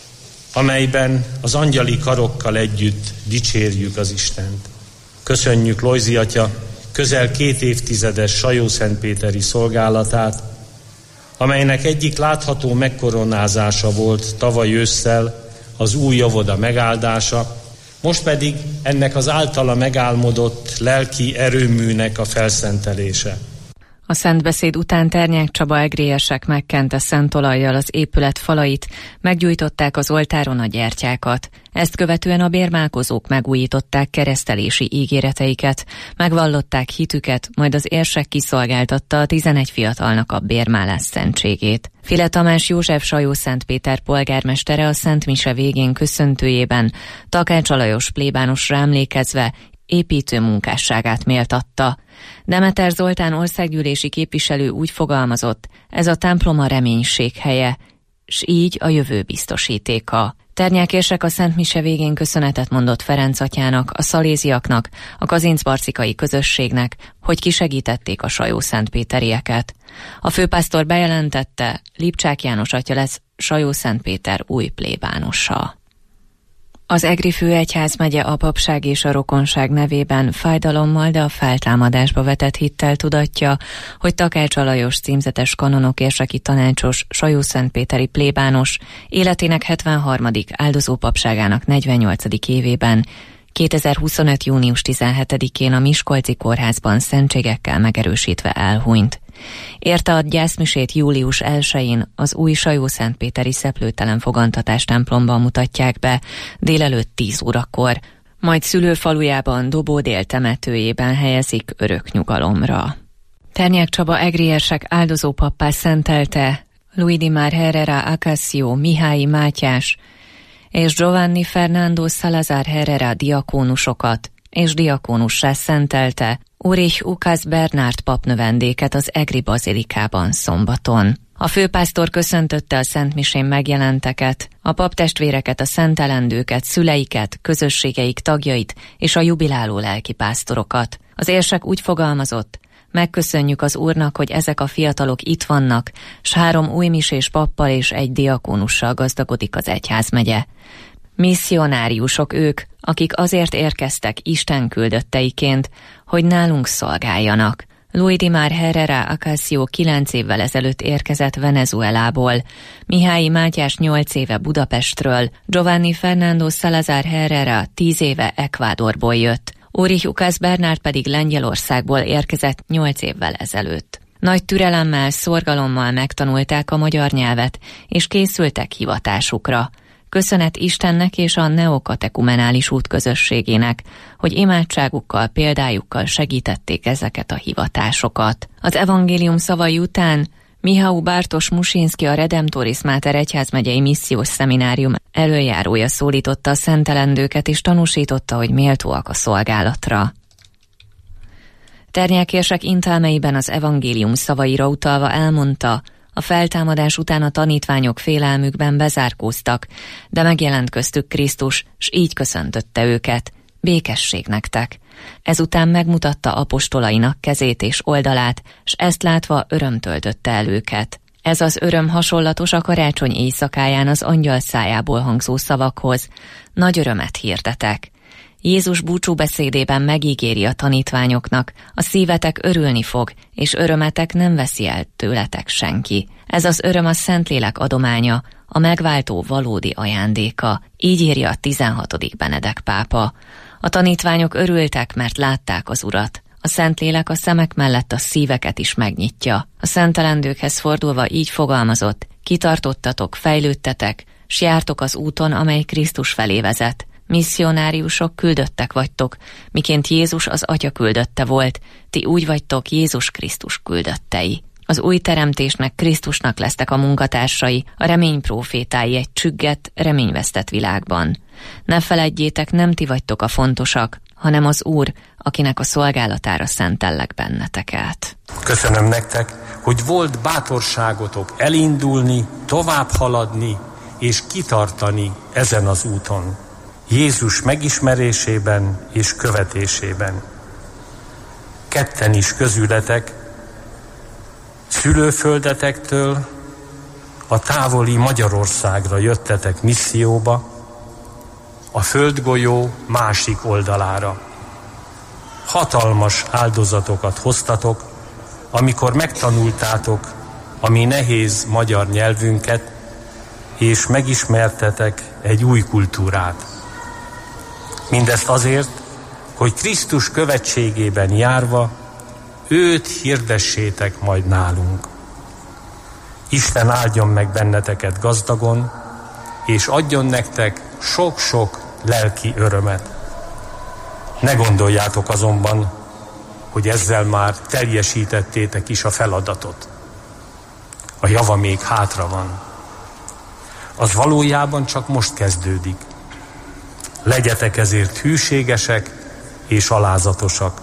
amelyben az angyali karokkal együtt dicsérjük az Istent. Köszönjük Loisy atya közel két évtizedes sajószentpéteri szolgálatát, amelynek egyik látható megkoronázása volt tavaly ősszel az új óvoda megáldása, most pedig ennek az általa megálmodott lelki erőműnek a felszentelése. A szentbeszéd után Ternyák Csaba egrélyesek megkente szent olajjal az épület falait, meggyújtották az oltáron a gyertyákat. Ezt követően a bérmálkozók megújították keresztelési ígéreteiket, megvallották hitüket, majd az érsek kiszolgáltatta a tizenegy fiatalnak a bérmálás szentségét. File Tamás József Sajószentpéter polgármestere a Szent Mise végén köszöntőjében Takács Alajos plébánosra emlékezve építő munkásságát méltatta. Demeter Zoltán országgyűlési képviselő úgy fogalmazott, ez a templom a reménység helye, s így a jövő biztosítéka. Ternyák érsek a Szent Mise végén köszönetet mondott Ferenc atyának, a szaléziaknak, a kazincbarcikai közösségnek, hogy kisegítették a sajószentpéterieket. A főpásztor bejelentette, Lipcsák János atya lesz Sajószentpéter új plébánosa. Az Egri főegyházmegye a papság és a rokonság nevében fájdalommal, de a feltámadásba vetett hittel tudatja, hogy Takács Alajos címzetes kanonok érseki tanácsos, sajószentpéteri plébános életének hetvenharmadik áldozó papságának negyvennyolcadik évében kétezer-huszonöt. június tizenhetedikén a Miskolci kórházban szentségekkel megerősítve elhunyt. Érte a gyászmisét július elsején az új sajószentpéteri szeplőtelen fogantatás templomban mutatják be délelőtt tíz órakor, majd szülőfalujában Dobódél temetőjében helyezik örök nyugalomra. Ternyák Csaba egrélyesek áldozó pappá szentelte Luidimar Herrera Acacio Mihályi Mátyás és Giovanni Fernando Salazar Herrera diakónusokat, és diakónussá szentelte Ulrich Ukász Bernárd papnövendéket az Egri bazilikában szombaton. A főpásztor köszöntötte a szentmisén megjelenteket, a paptestvéreket, a szentelendőket, szüleiket, közösségeik tagjait és a jubiláló lelkipásztorokat. Az érsek úgy fogalmazott, megköszönjük az Úrnak, hogy ezek a fiatalok itt vannak, s három újmisés pappal és egy diakónussal gazdagodik az egyházmegye. Misszionáriusok ők, akik azért érkeztek Isten küldötteiként, hogy nálunk szolgáljanak. Luidimar Herrera Acacio kilenc évvel ezelőtt érkezett Venezuelából, Mihályi Mátyás nyolc éve Budapestről, Giovanni Fernando Salazar Herrera tíz éve Ecuadorból jött, Ulrich Ukász Bernárd pedig Lengyelországból érkezett nyolc évvel ezelőtt. Nagy türelemmel, szorgalommal megtanulták a magyar nyelvet, és készültek hivatásukra. Köszönet Istennek és a neokatekumenális út közösségének, hogy imádságukkal, példájukkal segítették ezeket a hivatásokat. Az evangélium szavai után Mihály Bartosz Musinszki, a Redemptoris Mater egyházmegyei missziós szeminárium előjárója szólította a szentelendőket és tanúsította, hogy méltóak a szolgálatra. Ternyákérsek intelmeiben az evangélium szavaira utalva elmondta, a feltámadás után a tanítványok félelmükben bezárkóztak, de megjelent köztük Krisztus, s így köszöntötte őket: békesség nektek. Ezután megmutatta apostolainak kezét és oldalát, s ezt látva öröm töltötte el őket. Ez az öröm hasonlatos a karácsony éjszakáján az angyal szájából hangzó szavakhoz: nagy örömet hirdetek. Jézus búcsúbeszédében megígéri a tanítványoknak: a szívetek örülni fog, és örömetek nem veszi el tőletek senki. Ez az öröm a Szentlélek adománya, a megváltó valódi ajándéka, így írja a tizenhatodik Benedek pápa. A tanítványok örültek, mert látták az Urat. A Szentlélek a szemek mellett a szíveket is megnyitja. A szentelendőkhez fordulva így fogalmazott: kitartottatok, fejlődtetek, s jártok az úton, amely Krisztus felé vezet. Misszionáriusok, küldöttek vagytok, miként Jézus az Atya küldötte volt, ti úgy vagytok Jézus Krisztus küldöttei. Az új teremtésnek, Krisztusnak lesztek a munkatársai, a remény prófétái egy csüggett, reményvesztett világban. Ne feledjétek, nem ti vagytok a fontosak, hanem az Úr, akinek a szolgálatára szentellek benneteket. Köszönöm nektek, hogy volt bátorságotok elindulni, tovább haladni és kitartani ezen az úton, Jézus megismerésében és követésében. Ketten is közületek, szülőföldetektől a távoli Magyarországra jöttetek misszióba, a földgolyó másik oldalára. Hatalmas áldozatokat hoztatok, amikor megtanultátok a mi nehéz magyar nyelvünket, és megismertetek egy új kultúrát. Mindezt azért, hogy Krisztus követségében járva őt hirdessétek majd nálunk. Isten áldjon meg benneteket gazdagon, és adjon nektek sok-sok lelki örömet. Ne gondoljátok azonban, hogy ezzel már teljesítettétek is a feladatot. A java még hátra van. Az valójában csak most kezdődik. Legyetek ezért hűségesek és alázatosak.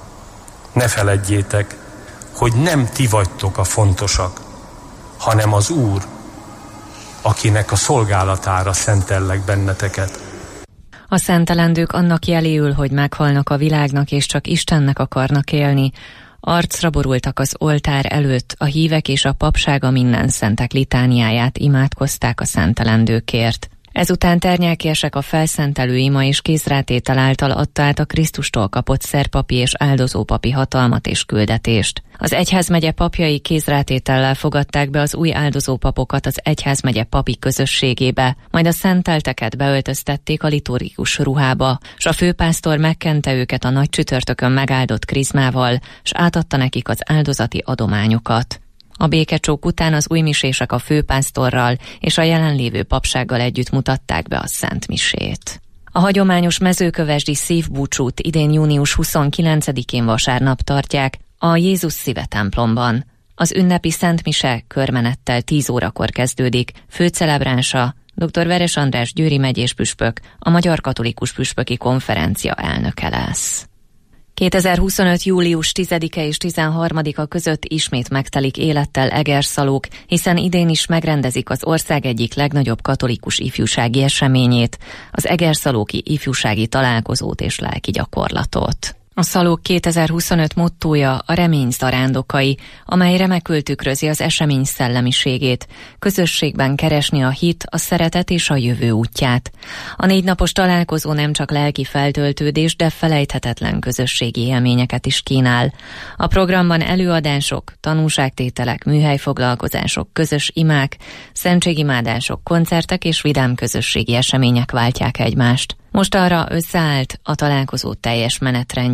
Ne feledjétek, hogy nem ti vagytok a fontosak, hanem az Úr, akinek a szolgálatára szentellek benneteket. A szentelendők annak jeléül, hogy meghalnak a világnak és csak Istennek akarnak élni, arcra borultak az oltár előtt, a hívek és a papsága minden szentek litániáját imádkozták a szentelendőkért. Ezután ternyákérsek a felszentelő ima és kézrátétel által adta át a Krisztustól kapott szerpapi és áldozópapi hatalmat és küldetést. Az egyházmegye papjai kézrátétellel fogadták be az új áldozópapokat az egyházmegye papi közösségébe, majd a szentelteket beöltöztették a liturgikus ruhába, s a főpásztor megkente őket a nagy csütörtökön megáldott krizmával, s átadta nekik az áldozati adományokat. A békecsók után az újmisések a főpásztorral és a jelenlévő papsággal együtt mutatták be a Szent Misét. A hagyományos mezőkövesdi szívbúcsút idén június huszonkilencedikén vasárnap tartják a Jézus Szíve templomban. Az ünnepi Szent Mise körmenettel tíz órakor kezdődik, főcelebránsa dr. Veres András győri megyés püspök, a Magyar Katolikus Püspöki Konferencia elnöke lesz. kétezer-huszonöt. július tizedike és tizenharmadika között ismét megtelik élettel Egerszalók, hiszen idén is megrendezik az ország egyik legnagyobb katolikus ifjúsági eseményét, az Egerszalóki ifjúsági találkozót és lelki gyakorlatot. A Szalók kétezer-huszonöt mottója a remény zarándokai, amely remekül tükrözi az esemény szellemiségét, közösségben keresni a hit, a szeretet és a jövő útját. A négy napos találkozó nem csak lelki feltöltődés, de felejthetetlen közösségi élményeket is kínál. A programban előadások, tanúságtételek, műhelyfoglalkozások, közös imák, szentségimádások, koncertek és vidám közösségi események váltják egymást. Most arra összeállt a találkozó teljes menetrendje.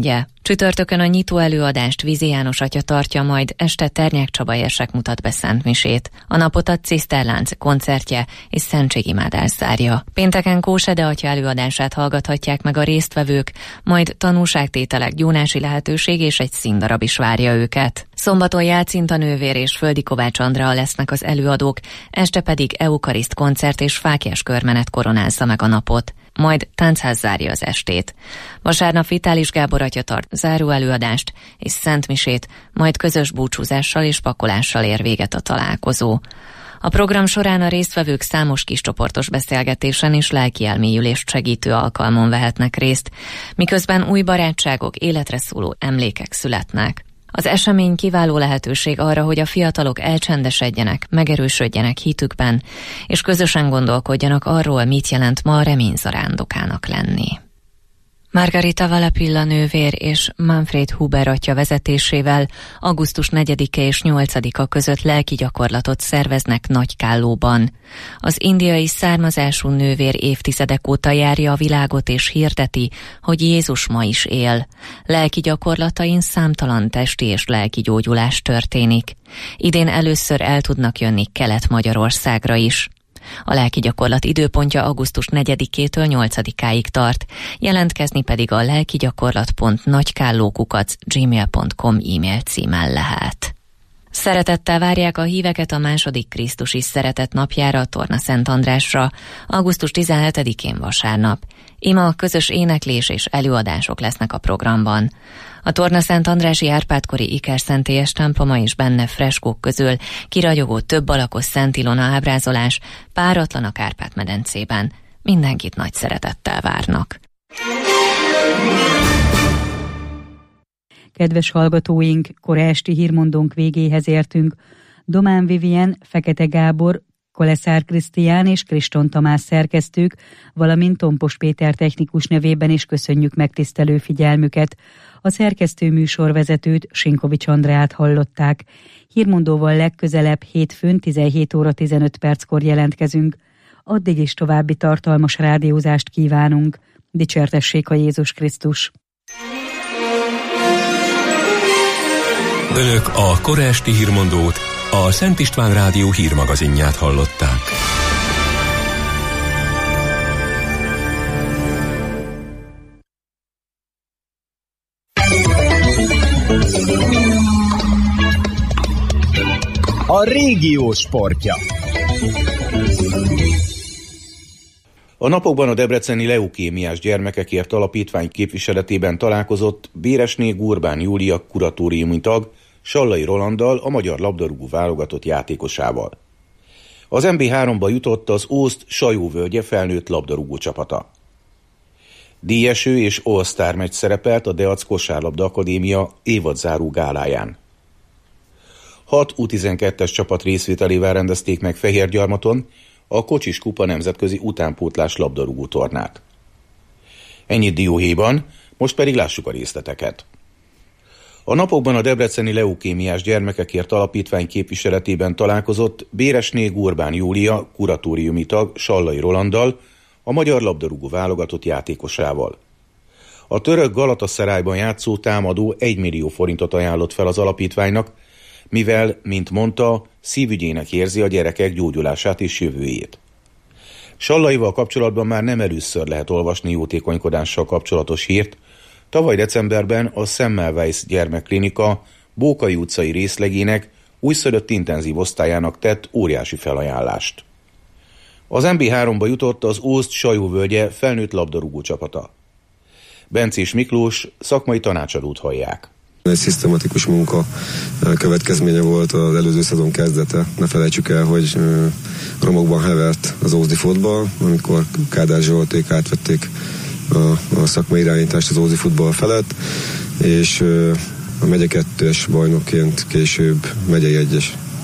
Csütörtökön a nyitó előadást Vizi János atya tartja, majd este Ternyák Csaba érsek mutat be szentmisét. A napot a Ciszterlánc koncertje és szentségimádás zárja. Pénteken Kósede atya előadását hallgathatják meg a résztvevők, majd tanúságtételek, gyónási lehetőség és egy színdarab is várja őket. Szombaton Jácinta nővér és Földi Kovács Andrea lesznek az előadók, este pedig eukariszt koncert és fáklyás körmenet koronázza meg a napot. Majd táncház zárja az estét. Vasárnap Vitális Gábor atya tart záró előadást és szentmisét, majd közös búcsúzással és pakolással ér véget a találkozó. A program során a résztvevők számos kiscsoportos beszélgetésen és lelkielmélyülést segítő alkalmon vehetnek részt, miközben új barátságok, életre szóló emlékek születnek. Az esemény kiváló lehetőség arra, hogy a fiatalok elcsendesedjenek, megerősödjenek hitükben, és közösen gondolkodjanak arról, mit jelent ma a reményzarándokának lenni. Margarita Valapilla nővér és Manfred Huber atya vezetésével augusztus negyedike és nyolcadika között lelki gyakorlatot szerveznek Nagykállóban. Az indiai származású nővér évtizedek óta járja a világot és hirdeti, hogy Jézus ma is él. Lelki gyakorlatain számtalan testi és lelki gyógyulás történik. Idén először el tudnak jönni Kelet-Magyarországra is. A lelki gyakorlat időpontja augusztus negyedikétől nyolcadikáig tart, jelentkezni pedig a lelkigyakorlat pont nagykállókukac gmail pont com e-mail címen lehet. Szeretettel várják a híveket a második Krisztusi Szeretet napjára, a Torna Szent Andrásra, augusztus tizenhetedikén vasárnap. Ima a közös éneklés és előadások lesznek a programban. A Torna Szent Andrási Árpád-kori ikerszentélyes temploma és benne freskók közül kiragyogó több alakos Szent Ilona ábrázolás páratlan a Kárpát-medencében. Mindenkit nagy szeretettel várnak. Kedves hallgatóink, kora esti hírmondónk végéhez értünk. Domán Vivien, Fekete Gábor, Koleszár Krisztián és Kriston Tamás szerkesztők, valamint Tompos Péter technikus nevében is köszönjük megtisztelő figyelmüket. A szerkesztő műsorvezetőt, Sinkovics Andreát hallották. Hírmondóval legközelebb hétfőn tizenhét óra tizenöt perckor jelentkezünk. Addig is további tartalmas rádiózást kívánunk. Dicsértessék a Jézus Krisztus! Önök a kora esti hírmondót, a Szent István Rádió hírmagazinját hallották. A régió sportja. A napokban a debreceni leukémiás gyermekekért alapítvány képviseletében találkozott Béresné Gurbán Júlia kuratóriumi tag Sallai Rolanddal, a magyar labdarúgó válogatott játékosával. Az em bé háromba jutott az Ózd Sajóvölgye felnőtt labdarúgó csapata. Díjeső és All-Star meccs szerepelt a Deac Kosárlabda Akadémia évadzáró gáláján. Hat U tizenkettes csapat részvételével rendezték meg Fehérgyarmaton a Kocsis Kupa nemzetközi utánpótlás labdarúgó tornát. Ennyit dióhéjban, most pedig lássuk a részleteket. A napokban a debreceni leukémiás gyermekekért alapítvány képviseletében találkozott Béresné Gurbán Júlia kuratóriumi tag Sallai Rolanddal, a magyar labdarúgó válogatott játékosával. A török Galatasarályban játszó támadó egy millió forintot ajánlott fel az alapítványnak, mivel, mint mondta, szívügyének érzi a gyerekek gyógyulását és jövőjét. Sallaival kapcsolatban már nem először lehet olvasni jótékonykodással kapcsolatos hírt. Tavaly decemberben a Semmelweis gyermekklinika Bókai utcai részlegének újszülött intenzív osztályának tett óriási felajánlást. Az em bé háromba jutott az Ózd Sajóvölgye felnőtt labdarúgó csapata. Bencés Miklós szakmai tanácsadót hallják. Egy szisztematikus munka következménye volt az előző szezon kezdete. Ne felejtsük el, hogy romokban hevert az ózdi futball, amikor Kádár Zsolték átvették a, a szakmai irányítást az ózdi futball felett, és a megye kettős bajnokként később megyei egyes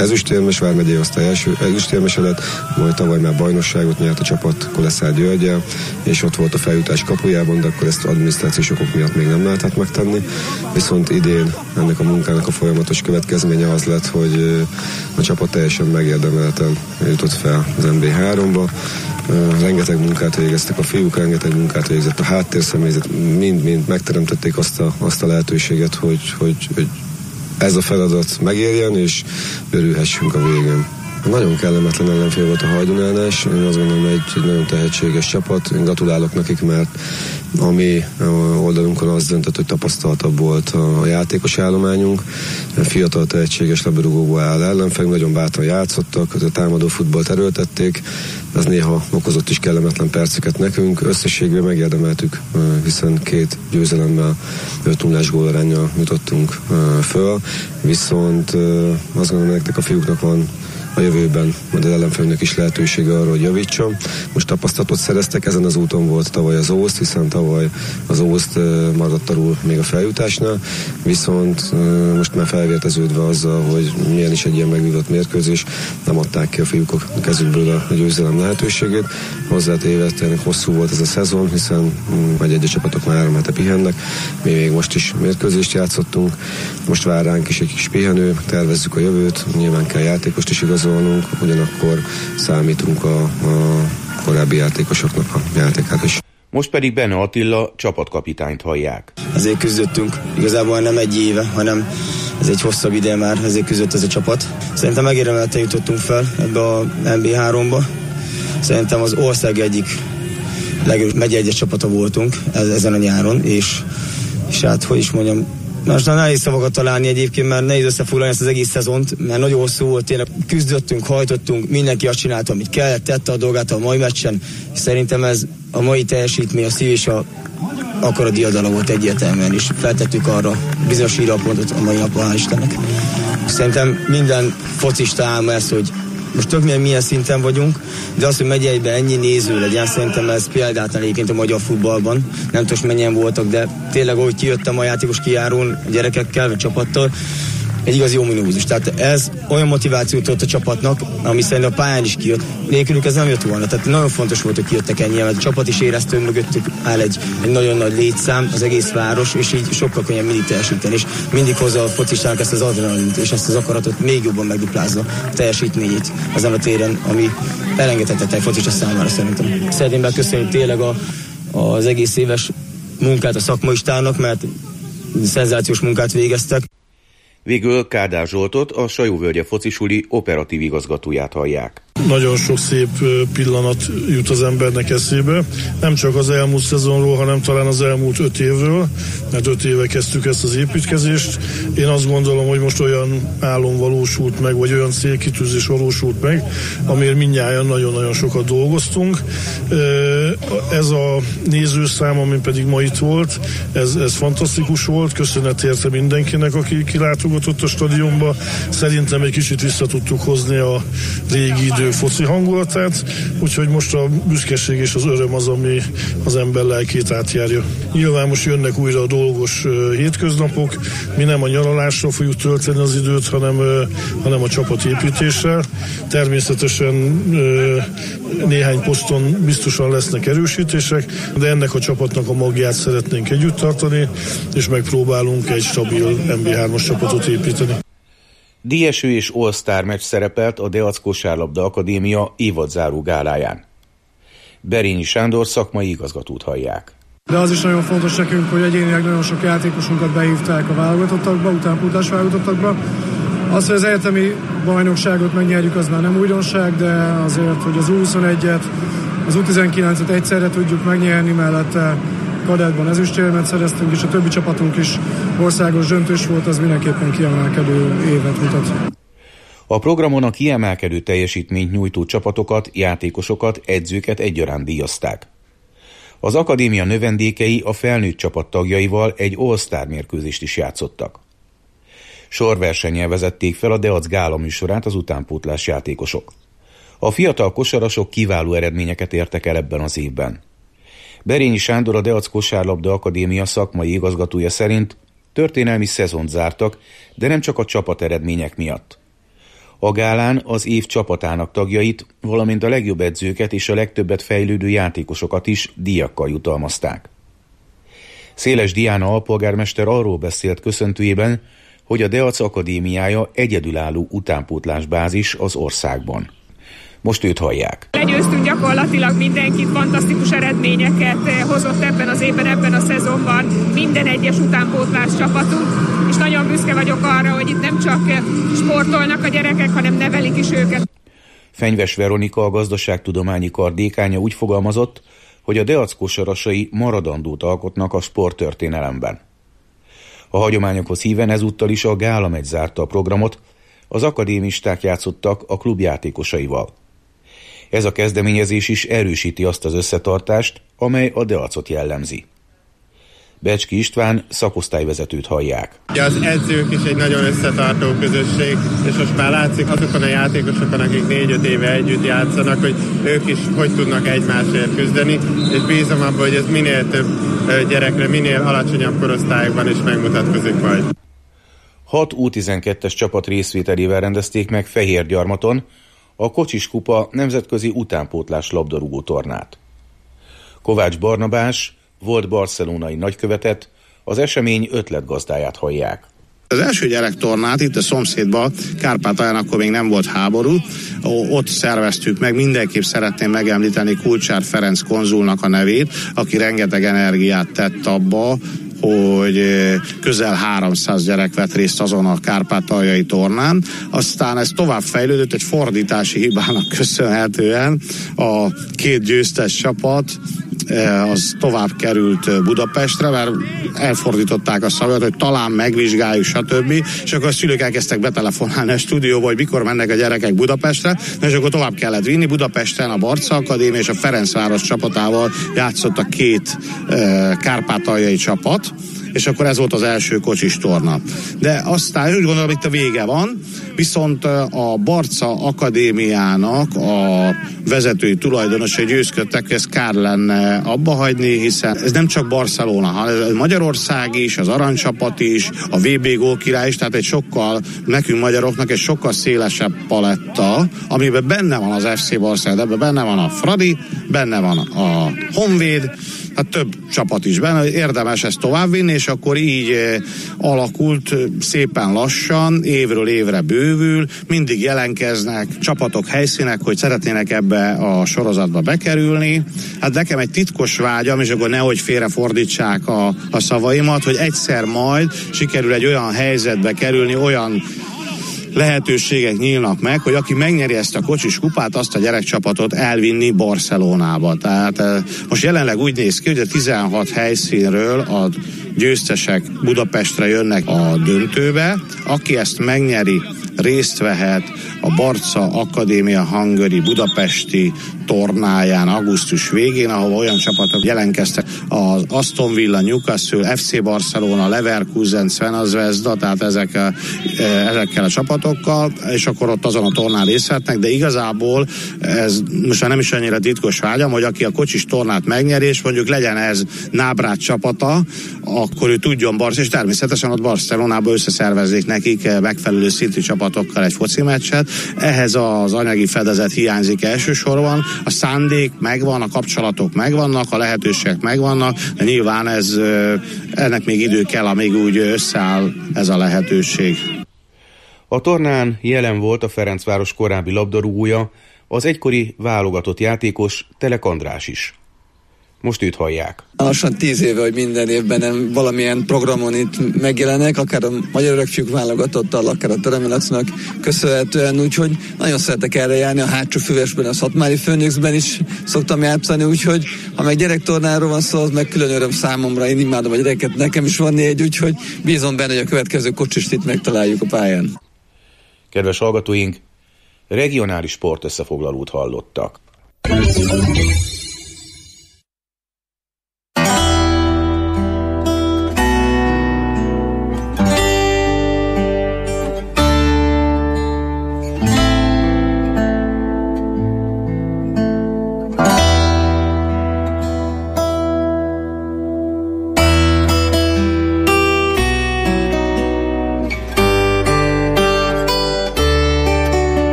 ezüstérmes, vármegyei osztály első ezüstérmese lett, majd tavaly már bajnokságot nyert a csapat Koleszár Györgyel, és ott volt a feljutás kapujában, de akkor ezt adminisztrációs okok miatt még nem lehetett megtenni. Viszont idén ennek a munkának a folyamatos következménye az lett, hogy a csapat teljesen megérdemelten jutott fel az en bé háromba. Rengeteg munkát végeztek a fiúk, rengeteg munkát végezett a háttérszemélyzet, mind-mind megteremtették azt a, azt a lehetőséget, hogy, hogy, hogy ez a feladat megérjen, és örülhessünk a végén. Nagyon kellemetlen ellenfél volt a Hajdunálás, én azt gondolom, egy, egy nagyon tehetséges csapat, én gratulálok nekik, mert a mi oldalunkon az döntött, hogy tapasztaltabb volt a játékos állományunk, fiatal tehetséges labdarúgóból áll ellenfél, nagyon bátran játszottak, a támadó futballt erőltették, ez néha okozott is kellemetlen perceket nekünk, összességben megérdemeltük, hiszen két győzelemmel, öt nullás gólaránnyal jutottunk föl, viszont azt gondolom, nektek a fiúknak van a jövőben majd az ellenfélnek is lehetősége arra, hogy javítson. Most tapasztalatot szereztek, ezen az úton volt tavaly az Ózd, hiszen tavaly az Ózd maradt alul még a feljutásnál, viszont most már felvérteződve azzal, hogy milyen is egy ilyen megvívott mérkőzés, nem adták ki a fiúk a kezükből a győzelem lehetőségét. Hozzátéve tényleg hosszú volt ez a szezon, hiszen vagy egy csapatok már három hete pihennek, mi még most is mérkőzést játszottunk, most vár ránk is egy kis pihenő, tervezzük a jövőt, nyilván kell játékost is igazolnunk, ugyanakkor számítunk a, a korábbi játékosoknak a játékát is. Most pedig Benne Attila csapatkapitányt hallják. Ezért küzdöttünk, igazából nem egy éve, hanem ez egy hosszabb ide már, ezért küzdött ez a csapat. Szerintem megérdemelten jutottunk fel ebbe a en bé háromba. Szerintem az ország egyik legjobb megye egyes csapata voltunk ezen a nyáron, és, és hát, hogy is mondjam, most nehéz szavakat találni egyébként, mert nehéz összefoglalni ezt az egész szezont, mert nagyon hosszú volt, tényleg küzdöttünk, hajtottunk, mindenki azt csinálta, amit kellett, tette a dolgát a mai meccsen. Szerintem ez a mai teljesítmény, a szív és a akkora diadala volt egyértelműen, és feltettük arra bizonyos írra a pontot a mai napon, hál' Istennek. Szerintem minden focista álma ez, hogy most tök milyen, milyen szinten vagyunk, de az, hogy megyeiben ennyi néző legyen, szerintem ez példátlan egyébként a magyar futballban. Nem tudom, mennyien voltak, de tényleg, ahogy kijöttem a játékos kijárón a gyerekekkel, vagy csapattal, egy igazi ominózus. Tehát ez olyan motivációt adott a csapatnak, ami szerintem a pályán is kijött. Nélkülük ez nem jött volna. Tehát nagyon fontos volt, hogy kijöttek ennyien, mert a csapat is érezte, hogy mögöttük áll egy, egy nagyon nagy létszám, az egész város, és így sokkal könnyebb mindig teljesíteni. És mindig hozza a focistának ezt az adrenalint, és ezt az akaratot még jobban megduplázza a teljesítményét ezen a téren, ami elengedhetetlen egy focista számára szerintem. Szeretném megköszönni tényleg a, az egész éves munkát a szakmaistának, mert szenzációs munkát végeztek. Végül Kádár Zsoltot, a Sajóvölgye focisuli operatív igazgatóját hallják. Nagyon sok szép pillanat jut az embernek eszébe, nem csak az elmúlt szezonról, hanem talán az elmúlt öt évről, mert öt éve kezdtük ezt az építkezést. Én azt gondolom, hogy most olyan álom valósult meg, vagy olyan célkitűzés valósult meg, amiért mindnyájan nagyon-nagyon sokat dolgoztunk. Ez a nézőszám, ami pedig ma itt volt, ez, ez fantasztikus volt, köszönet érte mindenkinek, aki kilátogatott a stadionba. Szerintem egy kicsit vissza tudtuk hozni a régi idő foci hangulatát, úgyhogy most a büszkeség és az öröm az, ami az ember lelkét átjárja. Nyilván most jönnek újra a dolgos uh, hétköznapok, mi nem a nyaralásra fogjuk tölteni az időt, hanem, uh, hanem a csapatépítéssel. Természetesen uh, néhány poszton biztosan lesznek erősítések, de ennek a csapatnak a magját szeretnénk együtt tartani, és megpróbálunk egy stabil en bé hármas csapatot építeni. Díjeső és All-Star meccs szerepelt a Deac Kosárlabda Akadémia évadzáró gáláján. Berényi Sándor szakmai igazgatót hallják. De az is nagyon fontos nekünk, hogy egyénileg nagyon sok játékosunkat behívták a válogatottakba, utánpótlás válogatottakba. Az, hogy az egyetemi bajnokságot megnyerjük, az már nem újdonság, de azért, hogy az U huszonegyet, az U tizenkilencet egyszerre tudjuk megnyerni, mellette kadettban ezüstérmet szereztünk, és a többi csapatunk is országos döntős volt, az mindenképpen kiemelkedő évet mutat. A programon a kiemelkedő teljesítményt nyújtó csapatokat, játékosokat, edzőket egyaránt díjazták. Az akadémia növendékei a felnőtt csapat tagjaival egy All-Star mérkőzést is játszottak. Sorversennyel vezették fel a Deac gála műsorát az utánpótlás játékosok. A fiatal kosarasok kiváló eredményeket értek el ebben az évben. Berényi Sándor, a Deac Kosárlabda Akadémia szakmai igazgatója szerint történelmi szezont zártak, de nem csak a csapat eredmények miatt. A gálán az év csapatának tagjait, valamint a legjobb edzőket és a legtöbbet fejlődő játékosokat is díjakkal jutalmazták. Széles Diana alpolgármester arról beszélt köszöntőjében, hogy a Deac Akadémiája egyedülálló utánpótlásbázis az országban. Most őt hallják. Legyőztünk gyakorlatilag mindenkit, fantasztikus eredményeket hozott ebben az évben, ebben a szezonban minden egyes utánpótlás csapatunk, és nagyon büszke vagyok arra, hogy itt nem csak sportolnak a gyerekek, hanem nevelik is őket. Fenyves Veronika, a gazdaságtudományi kar dékánya úgy fogalmazott, hogy a Deac kosarasai maradandót alkotnak a sporttörténelemben. A hagyományokhoz híven ezúttal is a gála megy zárta a programot, az akadémisták játszottak a klub játékosaival. Ez a kezdeményezés is erősíti azt az összetartást, amely a Deacot jellemzi. Becski István szakosztályvezetőt hallják. Ja, az edzők is egy nagyon összetartó közösség, és most már látszik azokon a játékosokon, akik négy-öt éve együtt játszanak, hogy ők is hogy tudnak egymásért küzdeni, és bízom abban, hogy ez minél több gyerekre, minél alacsonyabb korosztályokban is megmutatkozik majd. Hat U tizenkettes csapat részvételével rendezték meg Fehérgyarmaton a Kocsis Kupa nemzetközi utánpótlás labdarúgó tornát. Kovács Barnabás, volt barcelonai nagykövetet, az esemény ötletgazdáját hallják. Az első gyerektornát itt a szomszédban, Kárpátalján, akkor még nem volt háború, ott szerveztük meg, mindenképp szeretném megemlíteni Kulcsár Ferenc konzulnak a nevét, aki rengeteg energiát tett abba, hogy közel háromszáz gyerek vett részt azon a kárpátaljai tornán. Aztán ez tovább fejlődött, egy fordítási hibának köszönhetően a két győztes csapat az tovább került Budapestre, mert elfordították a szavat, hogy talán megvizsgáljuk, stb. És akkor a szülők elkezdtek betelefonálni a stúdióba, hogy mikor mennek a gyerekek Budapestre, és akkor tovább kellett vinni. Budapesten a Barca Akadémia és a Ferencváros csapatával játszott a két e, kárpátaljai csapat, és akkor ez volt az első kocsis torna. De aztán úgy gondolom, itt a vége van, viszont a Barca Akadémiának a vezetői tulajdonosai győzködtek, hogy ez kár lenne abba hagyni, hiszen ez nem csak Barcelona, hanem Magyarország is, az aranycsapat is, a vé bé gólkirály is, tehát egy sokkal, nekünk magyaroknak egy sokkal szélesebb paletta, amiben benne van az ef cé Barcelona, ebben benne van a Fradi, benne van a Honvéd, hát több csapat is benne, érdemes ezt továbbvinni, és akkor így eh, alakult szépen lassan, évről évre bővül, mindig jelentkeznek csapatok, helyszínek, hogy szeretnének ebbe a sorozatba bekerülni. Hát nekem egy titkos vágyam, és akkor nehogy félrefordítsák a, a szavaimat, hogy egyszer majd sikerül egy olyan helyzetbe kerülni, olyan lehetőségek nyílnak meg, hogy aki megnyeri ezt a kocsis kupát, azt a gyerekcsapatot elvinni Barcelonába. Tehát most jelenleg úgy néz ki, hogy a tizenhat helyszínről a győztesek Budapestre jönnek a döntőbe. Aki ezt megnyeri, részt vehet a Barca Akadémia Hungary budapesti tornáján augusztus végén, ahol olyan csapatok jelentkeztek, az Aston Villa, Newcastle, ef cé Barcelona, Leverkusen, Crvena Zvezda, tehát ezek a, ezekkel a csapatokkal, és akkor ott azon a tornán részt vehetnek, de igazából ez most már nem is annyira titkos vágyam, hogy aki a kocsis tornát megnyeri, és mondjuk legyen ez Nábrát csapata, akkor ő tudjon Barcelona, és természetesen ott Barcelonában összeszervezzék nekik megfelelő szintű csapatokkal egy foci meccset. Ehhez az anyagi fedezet hiányzik elsősorban, a szándék megvan, a kapcsolatok megvannak, a lehetőségek megvannak, de nyilván ez, ennek még idő kell, amíg úgy összeáll ez a lehetőség. A tornán jelen volt a Ferencváros korábbi labdarúgója, az egykori válogatott játékos Telek András is. Most őt hallják. Lassan tíz éve, hogy minden évben nem valamilyen programon itt megjelenek, akár a Magyar Örökfiúk válogatottal, akár a Teremelaxnak köszönhetően, úgyhogy nagyon szeretek erre járni, a hátsó füvesben, a Szatmári Főnöxben is szoktam játszani, úgyhogy ha meg gyerektornáról van szó, az meg külön öröm számomra, én imádom a gyereket, nekem is van négy, úgyhogy bízom benne, hogy a következő kocsist itt megtaláljuk a pályán. Kedves hallgatóink, regionális sportösszefoglalót hallottak.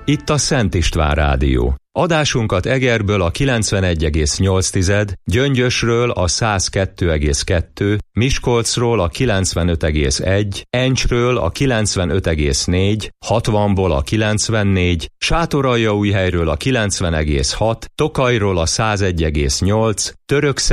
Itt a Szent István Rádió. Adásunkat Egerből a kilencvenegy egész nyolc, Gyöngyösről a száz kettő egész kettő, Miskolcról a kilencvenöt egész egy, Encsről a kilencvenöt egész négy, hatvanból a kilencvennégy, Sátoraljaújhelyről a kilencven egész hat, Tokajról a száz egy egész nyolc, Török